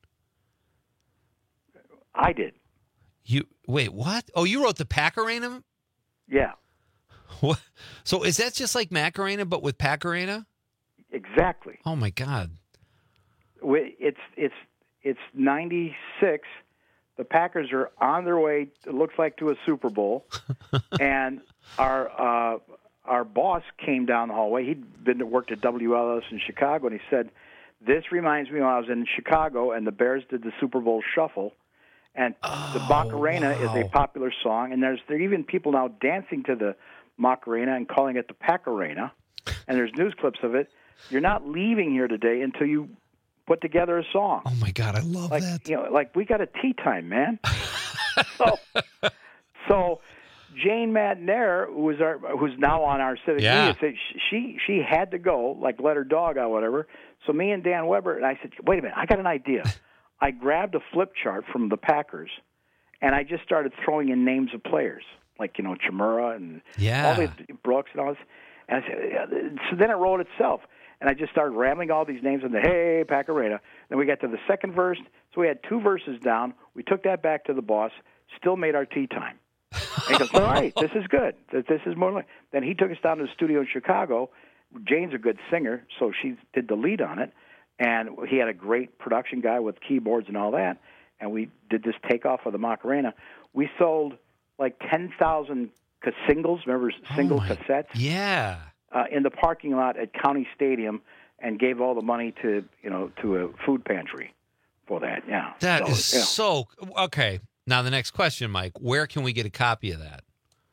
I did. You wait, what? Oh, you wrote the Pacarena? Yeah. What? So is that just like Macarena, but with Pacarena? Exactly. Oh my God! We- It's it's it's ninety-six. The Packers are on their way. It looks like to a Super Bowl, and our uh, our boss came down the hallway. He'd been to work at W L S in Chicago, and he said, "This reminds me when I was in Chicago, and the Bears did the Super Bowl Shuffle." And oh, the Macarena wow. is a popular song, and there's there are even people now dancing to the Macarena and calling it the Pacarena. And there's news clips of it. You're not leaving here today until you put together a song. Oh my God, I love like, that. You know, like we got a tea time, man. so, so Jane Madnair, who was our, who's now on our civic Yeah. media, said she she had to go, like let her dog out, whatever. So me and Dan Weber and I said, wait a minute, I got an idea. I grabbed a flip chart from the Packers, and I just started throwing in names of players, like you know Chimura and Yeah. all these Brooks and all this. And I said, yeah. So then it wrote itself, and I just started rambling all these names in the Hey Pack Arena. Then we got to the second verse, so we had two verses down. We took that back to the boss, still made our tea time. And he goes, all right, this is good. This is more like. Then he took us down to the studio in Chicago. Jane's a good singer, so she did the lead on it. And he had a great production guy with keyboards and all that. And we did this takeoff of the Macarena. We sold like ten thousand singles, remember single Oh my- cassettes? Yeah. Uh, in the parking lot at County Stadium, and gave all the money to you know to a food pantry for that. Yeah, That so, is yeah. so okay. Now the next question, Mike, where can we get a copy of that?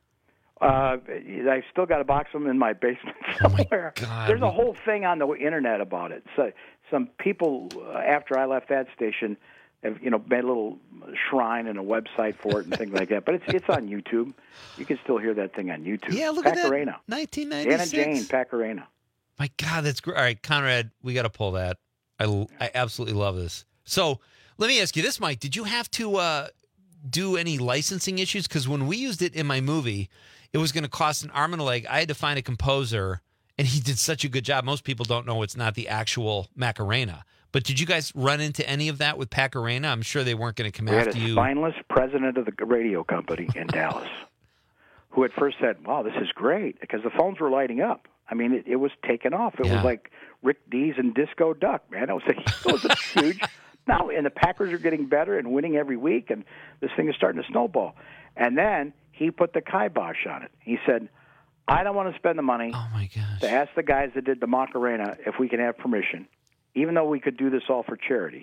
Uh, I've still got a box of them in my basement somewhere. Oh God. There's a whole thing on the internet about it. So some people, uh, after I left that station, have you know made a little shrine and a website for it and things like that. But it's it's on YouTube. You can still hear that thing on YouTube. Yeah, look at that. Pacarena. nineteen Dan ninety-six. and Jane, Pacarena. My God, that's great. All right, Conrad, we got to pull that. I, I absolutely love this. So let me ask you this, Mike. Did you have to uh, do any licensing issues? Because when we used it in my movie, it was going to cost an arm and a leg. I had to find a composer, and he did such a good job. Most people don't know it's not the actual Macarena. But did you guys run into any of that with Pacarena? I'm sure they weren't going to come We had after a you. spineless president of the radio company in Dallas who at first said, wow, this is great, because the phones were lighting up. I mean, it, it was taken off. It Yeah. was like Rick Dees and Disco Duck, man. It was, it was a huge. Now, and the Packers are getting better and winning every week, and this thing is starting to snowball. And then he put the kibosh on it. He said, I don't want to spend the money oh my gosh. to ask the guys that did the Macarena if we can have permission, even though we could do this all for charity.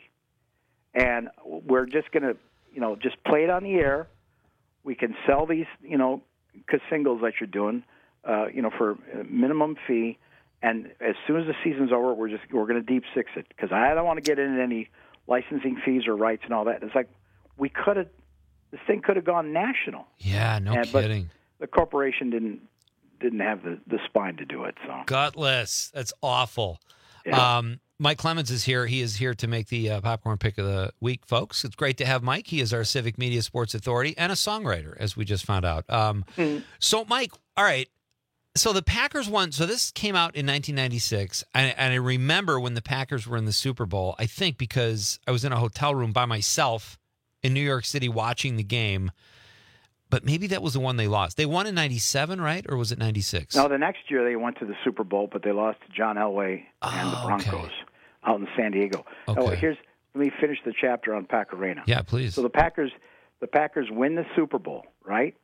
And we're just going to, you know, just play it on the air. We can sell these, you know, singles that you're doing, uh, you know, for a minimum fee. And as soon as the season's over, we're just we're going to deep six it, because I don't want to get into any licensing fees or rights and all that. It's like we could have, this thing could have gone national. Yeah, no And- but kidding. The corporation didn't didn't have the, the spine to do it. So Gutless. That's awful. Yeah. Um, Mike Clemens is here. He is here to make the uh, popcorn pick of the week, folks. It's great to have Mike. He is our Civic Media Sports Authority and a songwriter, as we just found out. Um, Mhm. So, Mike, all right. So the Packers won. So this came out in nineteen ninety-six, and, and I remember when the Packers were in the Super Bowl. I think because I was in a hotel room by myself in New York City watching the game. But maybe that was the one they lost. They won in ninety-seven, right? Or was it ninety-six? no, the next year they went to the Super Bowl, but they lost to John Elway and the Oh, Broncos okay. out in San Diego. Okay. Oh, here's let me finish the chapter on Pacarena. Yeah, please. So the Packers, the Packers win the Super Bowl, right?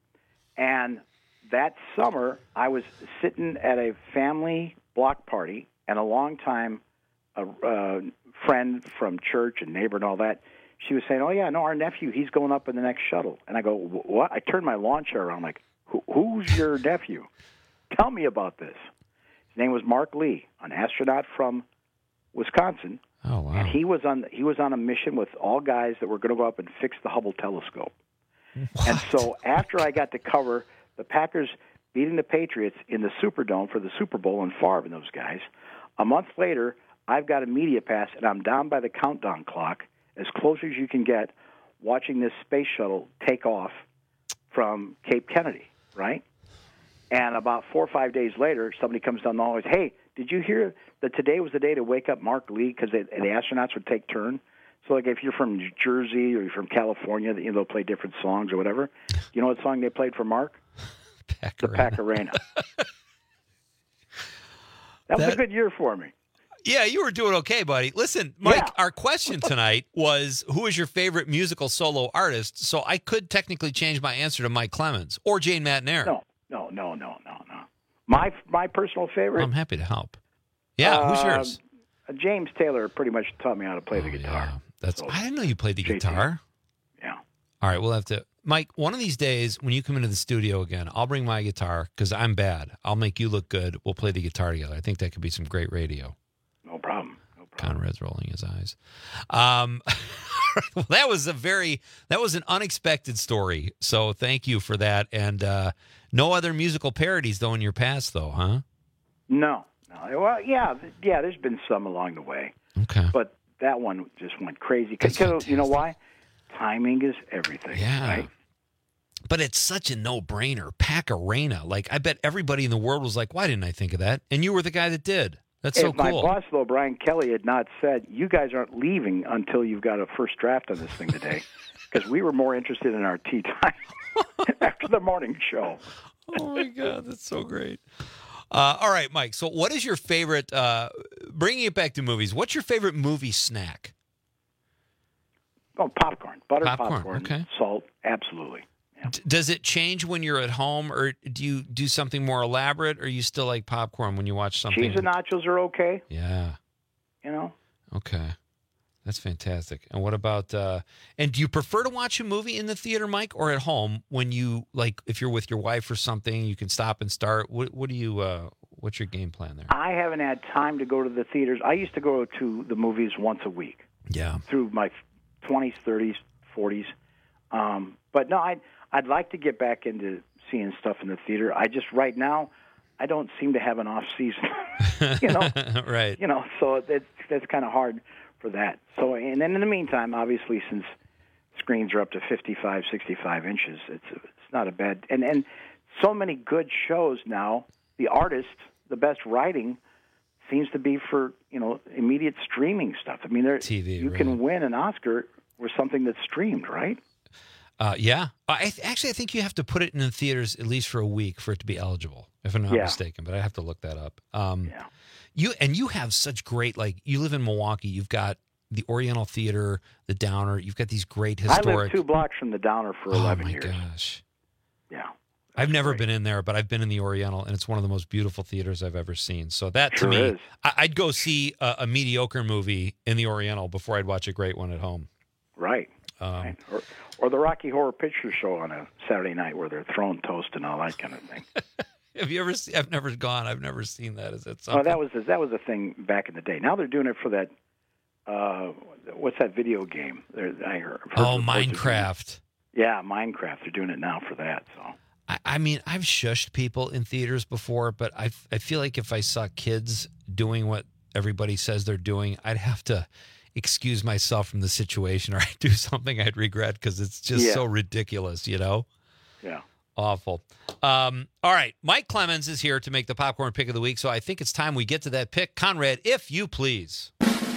And that summer, I was sitting at a family block party, and a longtime uh, uh, friend from church and neighbor and all that, she was saying, "Oh yeah, no, our nephew, he's going up in the next shuttle." And I go, "What?" I turned my lawn chair around, like, Who, "Who's your nephew? Tell me about this." His name was Mark Lee, an astronaut from Wisconsin. Oh wow! And he was on he was on a mission with all guys that were going to go up and fix the Hubble telescope. What? And so after I got to cover the Packers beating the Patriots in the Superdome for the Super Bowl and Favre and those guys, a month later I've got a media pass and I'm down by the countdown clock, as close as you can get, watching this space shuttle take off from Cape Kennedy, right? And about four or five days later, somebody comes down the hallway and says, "Hey, did you hear that today was the day to wake up Mark Lee, because the astronauts would take turn? So like if you're from New Jersey or you're from California, you know, they'll play different songs or whatever. You know what song they played for Mark? Pacarena. The Pacarena. That was That- a good year for me. Yeah, you were doing okay, buddy. Listen, Mike, Yeah. our question tonight was, who is your favorite musical solo artist? So I could technically change my answer to Mike Clemens or Jane Madnair. No, no, no, no, no, no. My my personal favorite. I'm happy to help. Yeah, who's uh, yours? James Taylor pretty much taught me how to play the guitar. Yeah, that's. So, I didn't know you played the J T. guitar. Yeah. All right, we'll have to. Mike, one of these days when you come into the studio again, I'll bring my guitar because I'm bad. I'll make you look good. We'll play the guitar together. I think that could be some great radio. No problem. No Conrad's rolling his eyes. Um, well, that was a very that was an unexpected story. So thank you for that. And uh, no other musical parodies though in your past, though, huh? No, no. Well, yeah, yeah. There's been some along the way. Okay. But that one just went crazy. Because you know why? Timing is everything. Yeah. Right? But it's such a no-brainer. Pac-Arena. Like, I bet everybody in the world was like, why didn't I think of that? And you were the guy that did. That's so if my cool. boss, though, Brian Kelly, had not said, you guys aren't leaving until you've got a first draft on this thing today, because we were more interested in our tea time after the morning show. Oh, my God. That's so great. Uh, all right, Mike. So what is your favorite, uh, bringing it back to movies, what's your favorite movie snack? Oh, popcorn. Buttered Popcorn, popcorn, okay. salt, absolutely. D- Does it change when you're at home, or do you do something more elaborate, or you still like popcorn when you watch something? Cheese and nachos are okay. Yeah. You know? Okay. That's fantastic. And what about, uh, and do you prefer to watch a movie in the theater, Mike, or at home when you, like, if you're with your wife or something, you can stop and start? What, what do you, uh, what's your game plan there? I haven't had time to go to the theaters. I used to go to the movies once a week. Yeah. Through my twenties, thirties, forties. Um, but no, I'd, I'd like to get back into seeing stuff in the theater. I just, right now, I don't seem to have an off season, you know? Right. You know, so that's, that's kind of hard for that. So, and then in the meantime, obviously, since screens are up to fifty-five, sixty-five inches, it's it's not a bad, and, and so many good shows now, the artist, the best writing seems to be for, you know, immediate streaming stuff. I mean, there, T V, you right. can win an Oscar for something that's streamed, right? Uh, yeah. I th- actually, I think you have to put it in the theaters at least for a week for it to be eligible, if I'm not Yeah. mistaken, but I have to look that up. Um, yeah. You and you have such great, like, you live in Milwaukee. You've got the Oriental Theater, the Downer. You've got these great historic. I lived two blocks from the Downer for eleven oh my years. gosh! Yeah, I've never been in there, but I've been in the Oriental, and it's one of the most beautiful theaters I've ever seen. So that Sure to me, is. I, I'd go see a, a mediocre movie in the Oriental before I'd watch a great one at home. Right. Um, right. Or, or the Rocky Horror Picture Show on a Saturday night where they're throwing toast and all that kind of thing. Have you ever? Seen, I've never gone. I've never seen that. Is that Oh, something? that was that was a thing back in the day. Now they're doing it for that. Uh, what's that video game? They're, I heard, I've heard Oh, reports of doing it. Minecraft. Yeah, Minecraft. They're doing it now for that. So I, I mean, I've shushed people in theaters before, but I I feel like if I saw kids doing what everybody says they're doing, I'd have to excuse myself from the situation, or I'd do something I'd regret because it's just Yeah. so ridiculous, you know? yeah. Awful. Um, all right. Mike Clemens is here to make the popcorn pick of the week, so I think it's time we get to that pick. Conrad, if you please.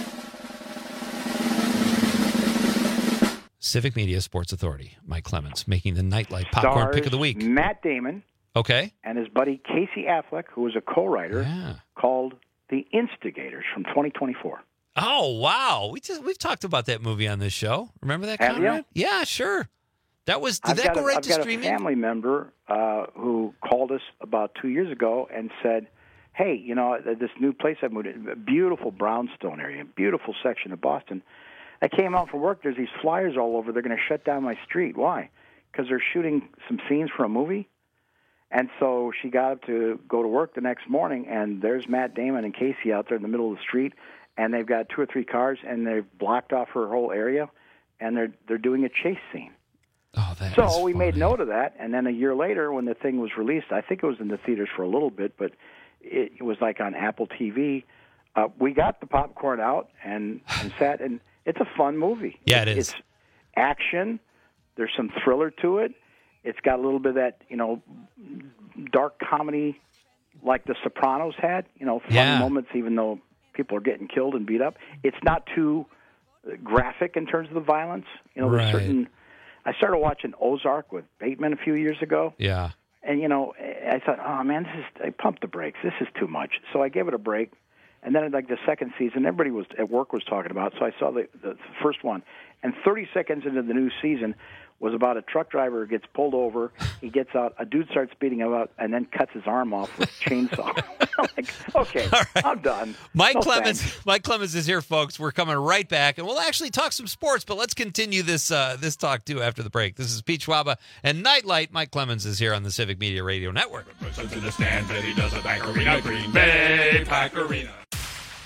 Civic Media Sports Authority, Mike Clemens, making the Nightlight popcorn Stars pick of the week. Matt Damon Okay. and his buddy Casey Affleck, who was a co-writer, Yeah. called The Instigators from twenty twenty-four. Oh, wow. We just we've talked about that movie on this show. Remember that, Have Conrad? you? Yeah, sure. That was did I've that got go a, right I've to got a streaming? family member uh, who called us about two years ago and said, hey, you know, this new place I moved in, a beautiful brownstone area, a beautiful section of Boston. I came out from work. There's these flyers all over. They're going to shut down my street. Why? Because they're shooting some scenes for a movie. And so she got up to go to work the next morning, and there's Matt Damon and Casey out there in the middle of the street, and they've got two or three cars, and they've blocked off her whole area, and they're they're doing a chase scene. Oh, that so is we funny. made note of that, and then a year later, when the thing was released, I think it was in the theaters for a little bit, but it, it was like on Apple T V. Uh, we got the popcorn out and, and sat, and it's a fun movie. Yeah, it is. It's action. There's some thriller to it. It's got a little bit of that, you know, dark comedy like The Sopranos had, you know, fun Yeah. moments even though people are getting killed and beat up. It's not too graphic in terms of the violence. You know, Right. there's certain... I started watching Ozark with Bateman a few years ago, Yeah. and, you know, I thought, oh, man, this is... I pumped the brakes. This is too much. So I gave it a break. And then, like, the second season, everybody was at work was talking about it, so I saw the, the first one. And thirty seconds into the new season was about a truck driver who gets pulled over. He gets out. A dude starts beating him up and then cuts his arm off with a chainsaw. I'm like, okay, I'm done. Mike No Clemens, thanks. Mike Clemens is here, folks. We're coming right back, and we'll actually talk some sports. But let's continue this uh, this talk too after the break. This is Pete Schwaba and Nightlight. Mike Clemens is here on the Civic Media Radio Network. To the stand that he does at Pac Arena, Green Bay Pac Arena.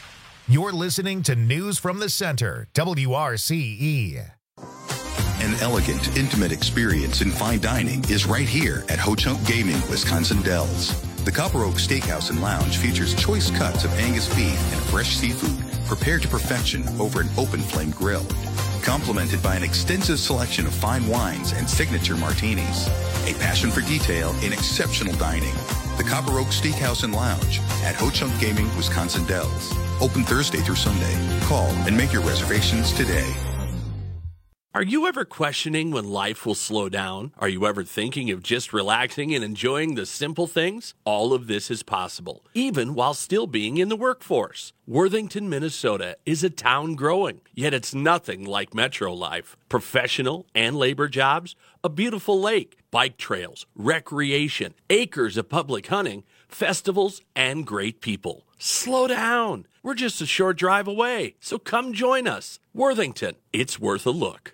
You're listening to News from the Center, W R C E. An elegant, intimate experience in fine dining is right here at Ho Chunk Gaming, Wisconsin Dells. The Copper Oak Steakhouse and Lounge features choice cuts of Angus beef and fresh seafood prepared to perfection over an open flame grill, complemented by an extensive selection of fine wines and signature martinis. A passion for detail in exceptional dining. The Copper Oak Steakhouse and Lounge at Ho Chunk Gaming, Wisconsin Dells. Open Thursday through Sunday. Call and make your reservations today. Are you ever questioning when life will slow down? Are you ever thinking of just relaxing and enjoying the simple things? All of this is possible, even while still being in the workforce. Worthington, Minnesota is a town growing, yet it's nothing like metro life. Professional and labor jobs, a beautiful lake, bike trails, recreation, acres of public hunting, festivals, and great people. Slow down. We're just a short drive away, so come join us. Worthington, it's worth a look.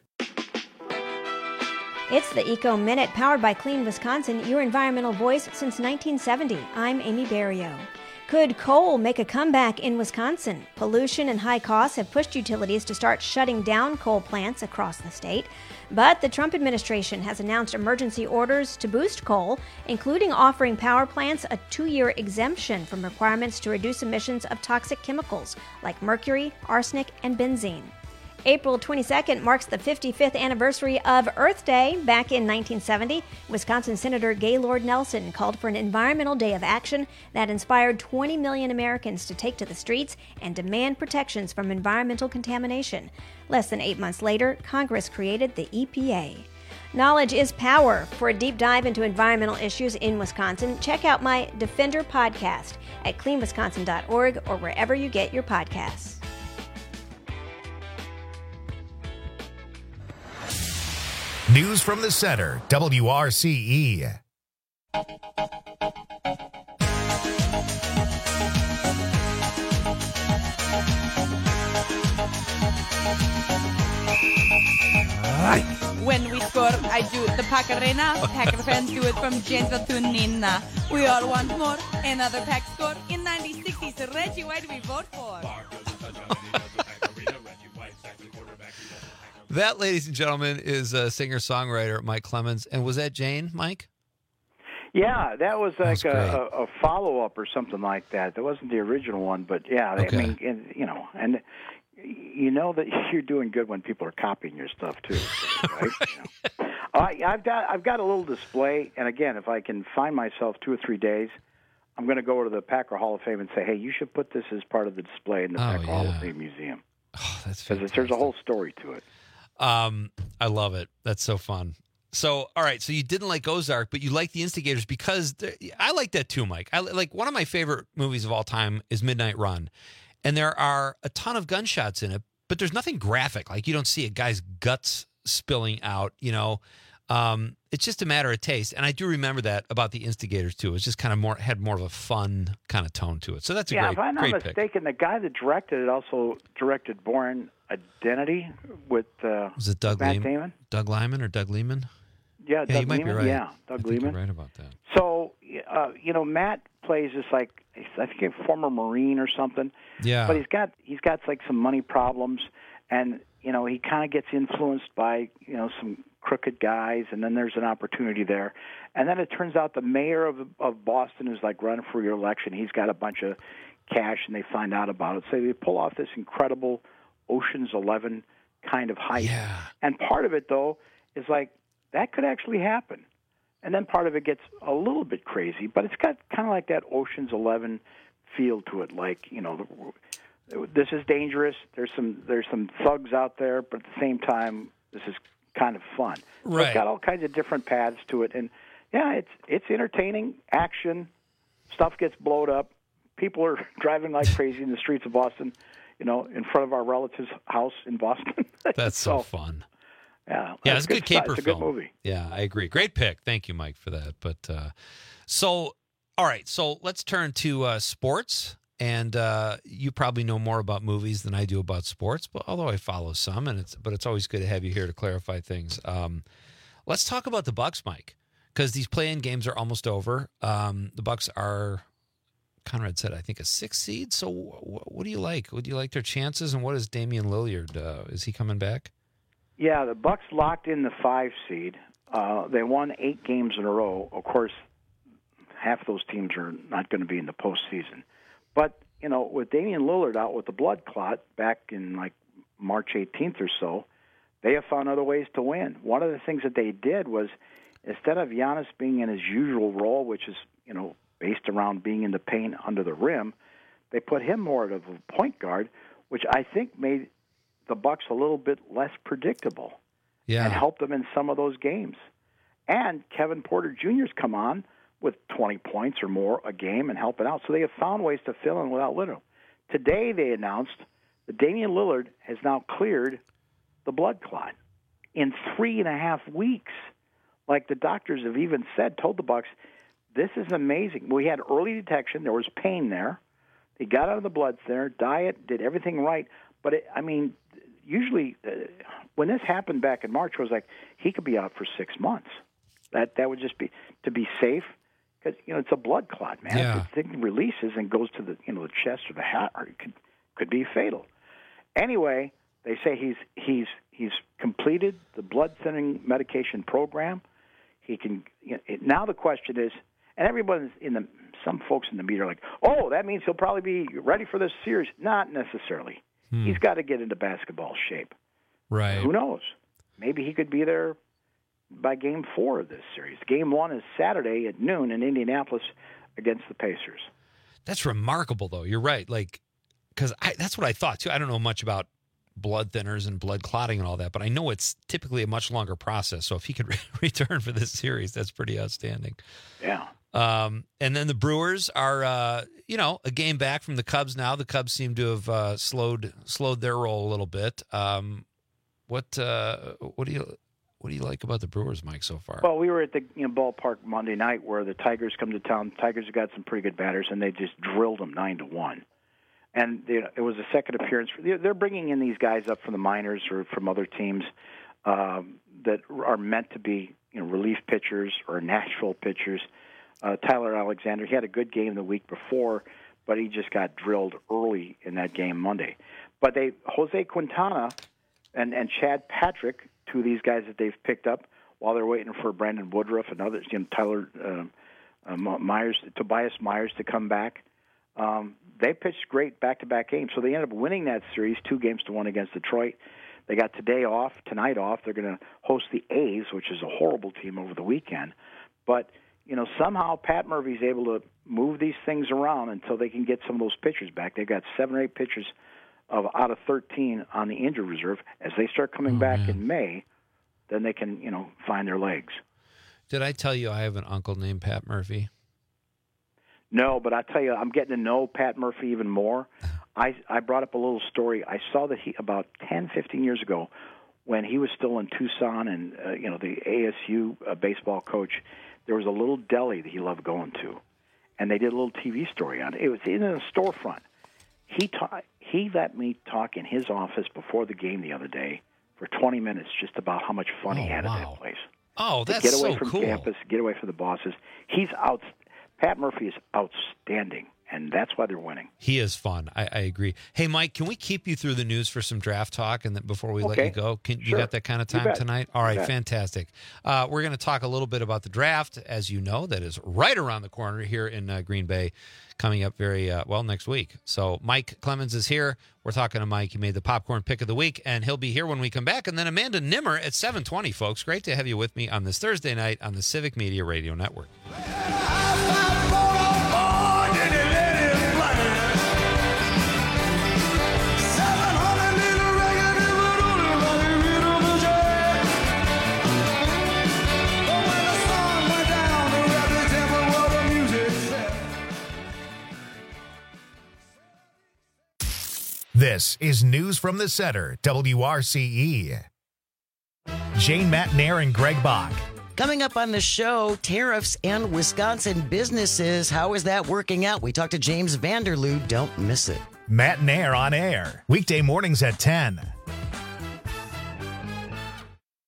It's the Eco Minute, powered by Clean Wisconsin, your environmental voice since nineteen seventy. I'm Amy Barrio. Could coal make a comeback in Wisconsin? Pollution and high costs have pushed utilities to start shutting down coal plants across the state. But the Trump administration has announced emergency orders to boost coal, including offering power plants a two-year exemption from requirements to reduce emissions of toxic chemicals like mercury, arsenic, and benzene. April twenty-second marks the fifty-fifth anniversary of Earth Day. Back in nineteen seventy, Wisconsin Senator Gaylord Nelson called for an environmental day of action that inspired twenty million Americans to take to the streets and demand protections from environmental contamination. Less than eight months later, Congress created the E P A. Knowledge is power. For a deep dive into environmental issues in Wisconsin, check out my Defender podcast at clean wisconsin dot org or wherever you get your podcasts. News from the Center, W R C E. When we score, I do the Pacarena. Packer fans do it from gentle to Nina. We all want more. Another Pack score. In nineteen sixties, Reggie White we vote for. That, ladies and gentlemen, is a singer-songwriter Mike Clemens. And was that Jane, Mike? Yeah, that was like That was a, a, a follow-up or something like that. That wasn't the original one, but yeah, Okay. I mean, and, you know, and you know that you're doing good when people are copying your stuff too, right? You know. I, I've got I've got a little display, and again, if I can find myself two or three days, I'm going to go to the Packer Hall of Fame and say, hey, you should put this as part of the display in the Oh, Packer Hall of yeah. Fame Museum. Oh, that's because there's a whole story to it. Um, I love it. That's so fun. So, all right. So you didn't like Ozark, but you like The Instigators because I like that too, Mike. I like one of my favorite movies of all time is Midnight Run, and there are a ton of gunshots in it, but there's nothing graphic. Like you don't see a guy's guts spilling out. You know, um, it's just a matter of taste. And I do remember that about The Instigators too. It's just kind of more had more of a fun kind of tone to it. So that's a yeah, great, if I'm not great pick. mistaken, the guy that directed it also directed Bourne Identity with uh, Was it Doug Matt Lehman? Damon. Doug Lyman or Doug Lehman? Yeah, Yeah, Doug you might Lehman. be right. Yeah, Doug I think Lehman. you're right about that. So, uh, you know, Matt plays this like I think a former Marine or something. Yeah. But he's got he's got like some money problems, and you know he kind of gets influenced by you know some crooked guys, and then there's an opportunity there, and then it turns out the mayor of of Boston is like running for re-election. He's got a bunch of cash, and they find out about it. So they pull off this incredible Ocean's Eleven kind of heist. Yeah. And part of it though is like that could actually happen. And then part of it gets a little bit crazy, but it's got kind of like that Ocean's Eleven feel to it. Like, you know, this is dangerous. There's some there's some thugs out there, but at the same time, this is kind of fun. So Right. it's got all kinds of different paths to it, and yeah, it's it's entertaining. Action, stuff gets blowed up. People are driving like crazy in the streets of Boston. You know, in front of our relative's house in Boston. That's so fun. Yeah, Yeah, that's it's a good stuff. caper It's a film. good movie. Yeah, I agree. Great pick. Thank you, Mike, for that. But uh, so, all right. So let's turn to uh, sports. And uh, you probably know more about movies than I do about sports, but although I follow some, and it's but it's always good to have you here to clarify things. Um, let's talk about the Bucks, Mike, because these play-in games are almost over. Um, the Bucks are Conrad said, I think a six seed. So wh- what do you like? What do you like their chances? And what is Damian Lillard? Uh, is he coming back? Yeah, the Bucks locked in the five seed. Uh, they won eight games in a row. Of course, half those teams are not going to be in the postseason. But, you know, with Damian Lillard out with the blood clot back in like March eighteenth or so, they have found other ways to win. One of the things that they did was instead of Giannis being in his usual role, which is, you know, based around being in the paint under the rim, they put him more of a point guard, which I think made the Bucks a little bit less predictable yeah. and helped them in some of those games. And Kevin Porter Junior's come on with twenty points or more a game and helping out. So they have found ways to fill in without Lillard. Today they announced that Damian Lillard has now cleared the blood clot in three and a half weeks. Like the doctors have even said, told the Bucks, this is amazing. We had early detection. There was pain there. He got out of the blood thinner, diet, did everything right. But, it, I mean, usually uh, when this happened back in March, it was like he could be out for six months. That that would just be to be safe because, you know, it's a blood clot, man. Yeah. If the thing releases and goes to the, you know, the chest or the hat, or it could, could be fatal. Anyway, they say he's he's he's completed the blood thinning medication program. He can you know, it, now the question is, and everyone's in the some folks in the media are like, oh, that means he'll probably be ready for this series. Not necessarily. Hmm. He's got to get into basketball shape. Right. Who knows? Maybe he could be there by game four of this series. Game one is Saturday at noon in Indianapolis against the Pacers. That's remarkable, though. You're right. Like, because that's what I thought, too. I don't know much about blood thinners and blood clotting and all that, but I know it's typically a much longer process. So if he could re- return for this series, that's pretty outstanding. Yeah. Um, and then the Brewers are, uh, you know, a game back from the Cubs now. The Cubs seem to have uh, slowed slowed their roll a little bit. Um, what uh, what do you what do you like about the Brewers, Mike, so far? Well, we were at the you know, ballpark Monday night where the Tigers come to town. Tigers have got some pretty good batters, and they just drilled them nine to one. And you know, it was a second appearance. They're bringing in these guys up from the minors or from other teams um, that are meant to be you know relief pitchers or Nashville pitchers. Uh, Tyler Alexander, he had a good game the week before, but he just got drilled early in that game Monday. But they Jose Quintana and, and Chad Patrick, two of these guys that they've picked up while they're waiting for Brandon Woodruff and others, you know, Tyler uh, uh, Myers, Tobias Myers to come back. Um, they pitched great back-to-back games, so they ended up winning that series two games to one against Detroit. They got today off, tonight off. They're going to host the A's, which is a horrible team, over the weekend. But you know, somehow Pat Murphy's able to move these things around until they can get some of those pitchers back. They've got seven or eight pitchers of out of thirteen on the injured reserve. As they start coming oh, back man. in May, then they can, you know, find their legs. Did I tell you I have an uncle named Pat Murphy? No, but I tell you, I'm getting to know Pat Murphy even more. I I brought up a little story. I saw that he about ten, fifteen years ago, when he was still in Tucson and uh, you know the A S U uh, baseball coach. There was a little deli that he loved going to, and they did a little T V story on it. It was in a storefront. He ta- he let me talk in his office before the game the other day for twenty minutes just about how much fun oh, he had wow. at that place. Oh, to that's get away so from cool. campus, get away from the bosses. He's out. Pat Murphy is outstanding, and that's why they're winning. He is fun. I, I agree. Hey, Mike, can we keep you through the news for some draft talk and then before we let Okay. you go? Can, Sure. You got that kind of You time bet. tonight? All You right, bet. fantastic. Uh, we're going to talk a little bit about the draft. As you know, that is right around the corner here in uh, Green Bay, coming up very, uh, well, next week. So Mike Clemens is here. We're talking to Mike. He made the popcorn pick of the week, and he'll be here when we come back. And then Amanda Nimmer at seven twenty, folks. Great to have you with me on this Thursday night on the Civic Media Radio Network. This is News from the Center, W R C E. Jane Matnair and Greg Bach. Coming up on the show, tariffs and Wisconsin businesses. How is that working out? We talked to James Vanderloo. Don't miss it. Matnair on air, weekday mornings at ten.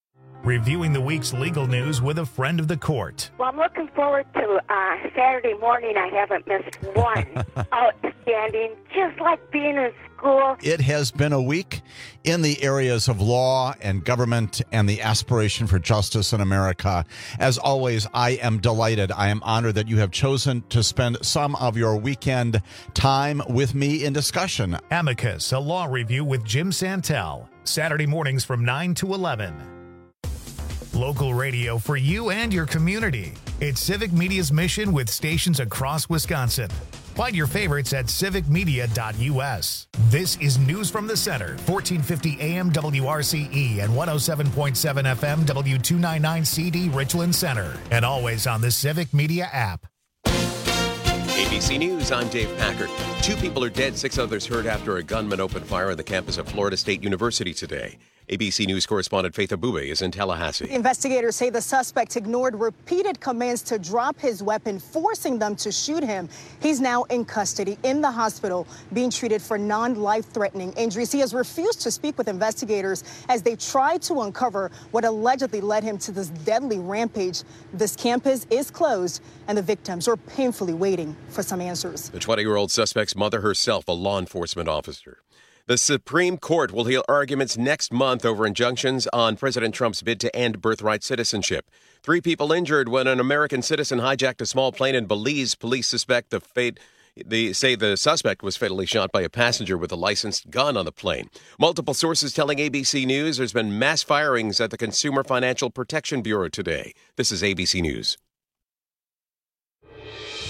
reviewing the week's legal news with a friend of the court. Well, I'm looking forward to uh, Saturday morning. I haven't missed one. Outstanding, just like being in school. It has been a week in the areas of law and government and the aspiration for justice in America. As always, I am delighted. I am honored that you have chosen to spend some of your weekend time with me in discussion. Amicus, a law review with Jim Santel. Saturday mornings from nine to eleven. Local radio for you and your community. It's Civic Media's mission with stations across Wisconsin. Find your favorites at civic media dot u s. This is News from the Center, fourteen fifty A M W R C E and one oh seven point seven F M W two ninety-nine C D Richland Center. And always on the Civic Media app. A B C News, I'm Dave Packard. Two people are dead, six others hurt after a gunman opened fire on the campus of Florida State University today. A B C News correspondent Faith Abube is in Tallahassee. Investigators say the suspect ignored repeated commands to drop his weapon, forcing them to shoot him. He's now in custody in the hospital, being treated for non-life-threatening injuries. He has refused to speak with investigators as they try to uncover what allegedly led him to this deadly rampage. This campus is closed, and the victims are painfully waiting for some answers. The twenty-year-old suspect's mother herself, a law enforcement officer. The Supreme Court will hear arguments next month over injunctions on President Trump's bid to end birthright citizenship. Three people injured when an American citizen hijacked a small plane in Belize. Police suspect the fate. They say the suspect was fatally shot by a passenger with a licensed gun on the plane. Multiple sources telling A B C News there's been mass firings at the Consumer Financial Protection Bureau today. This is A B C News.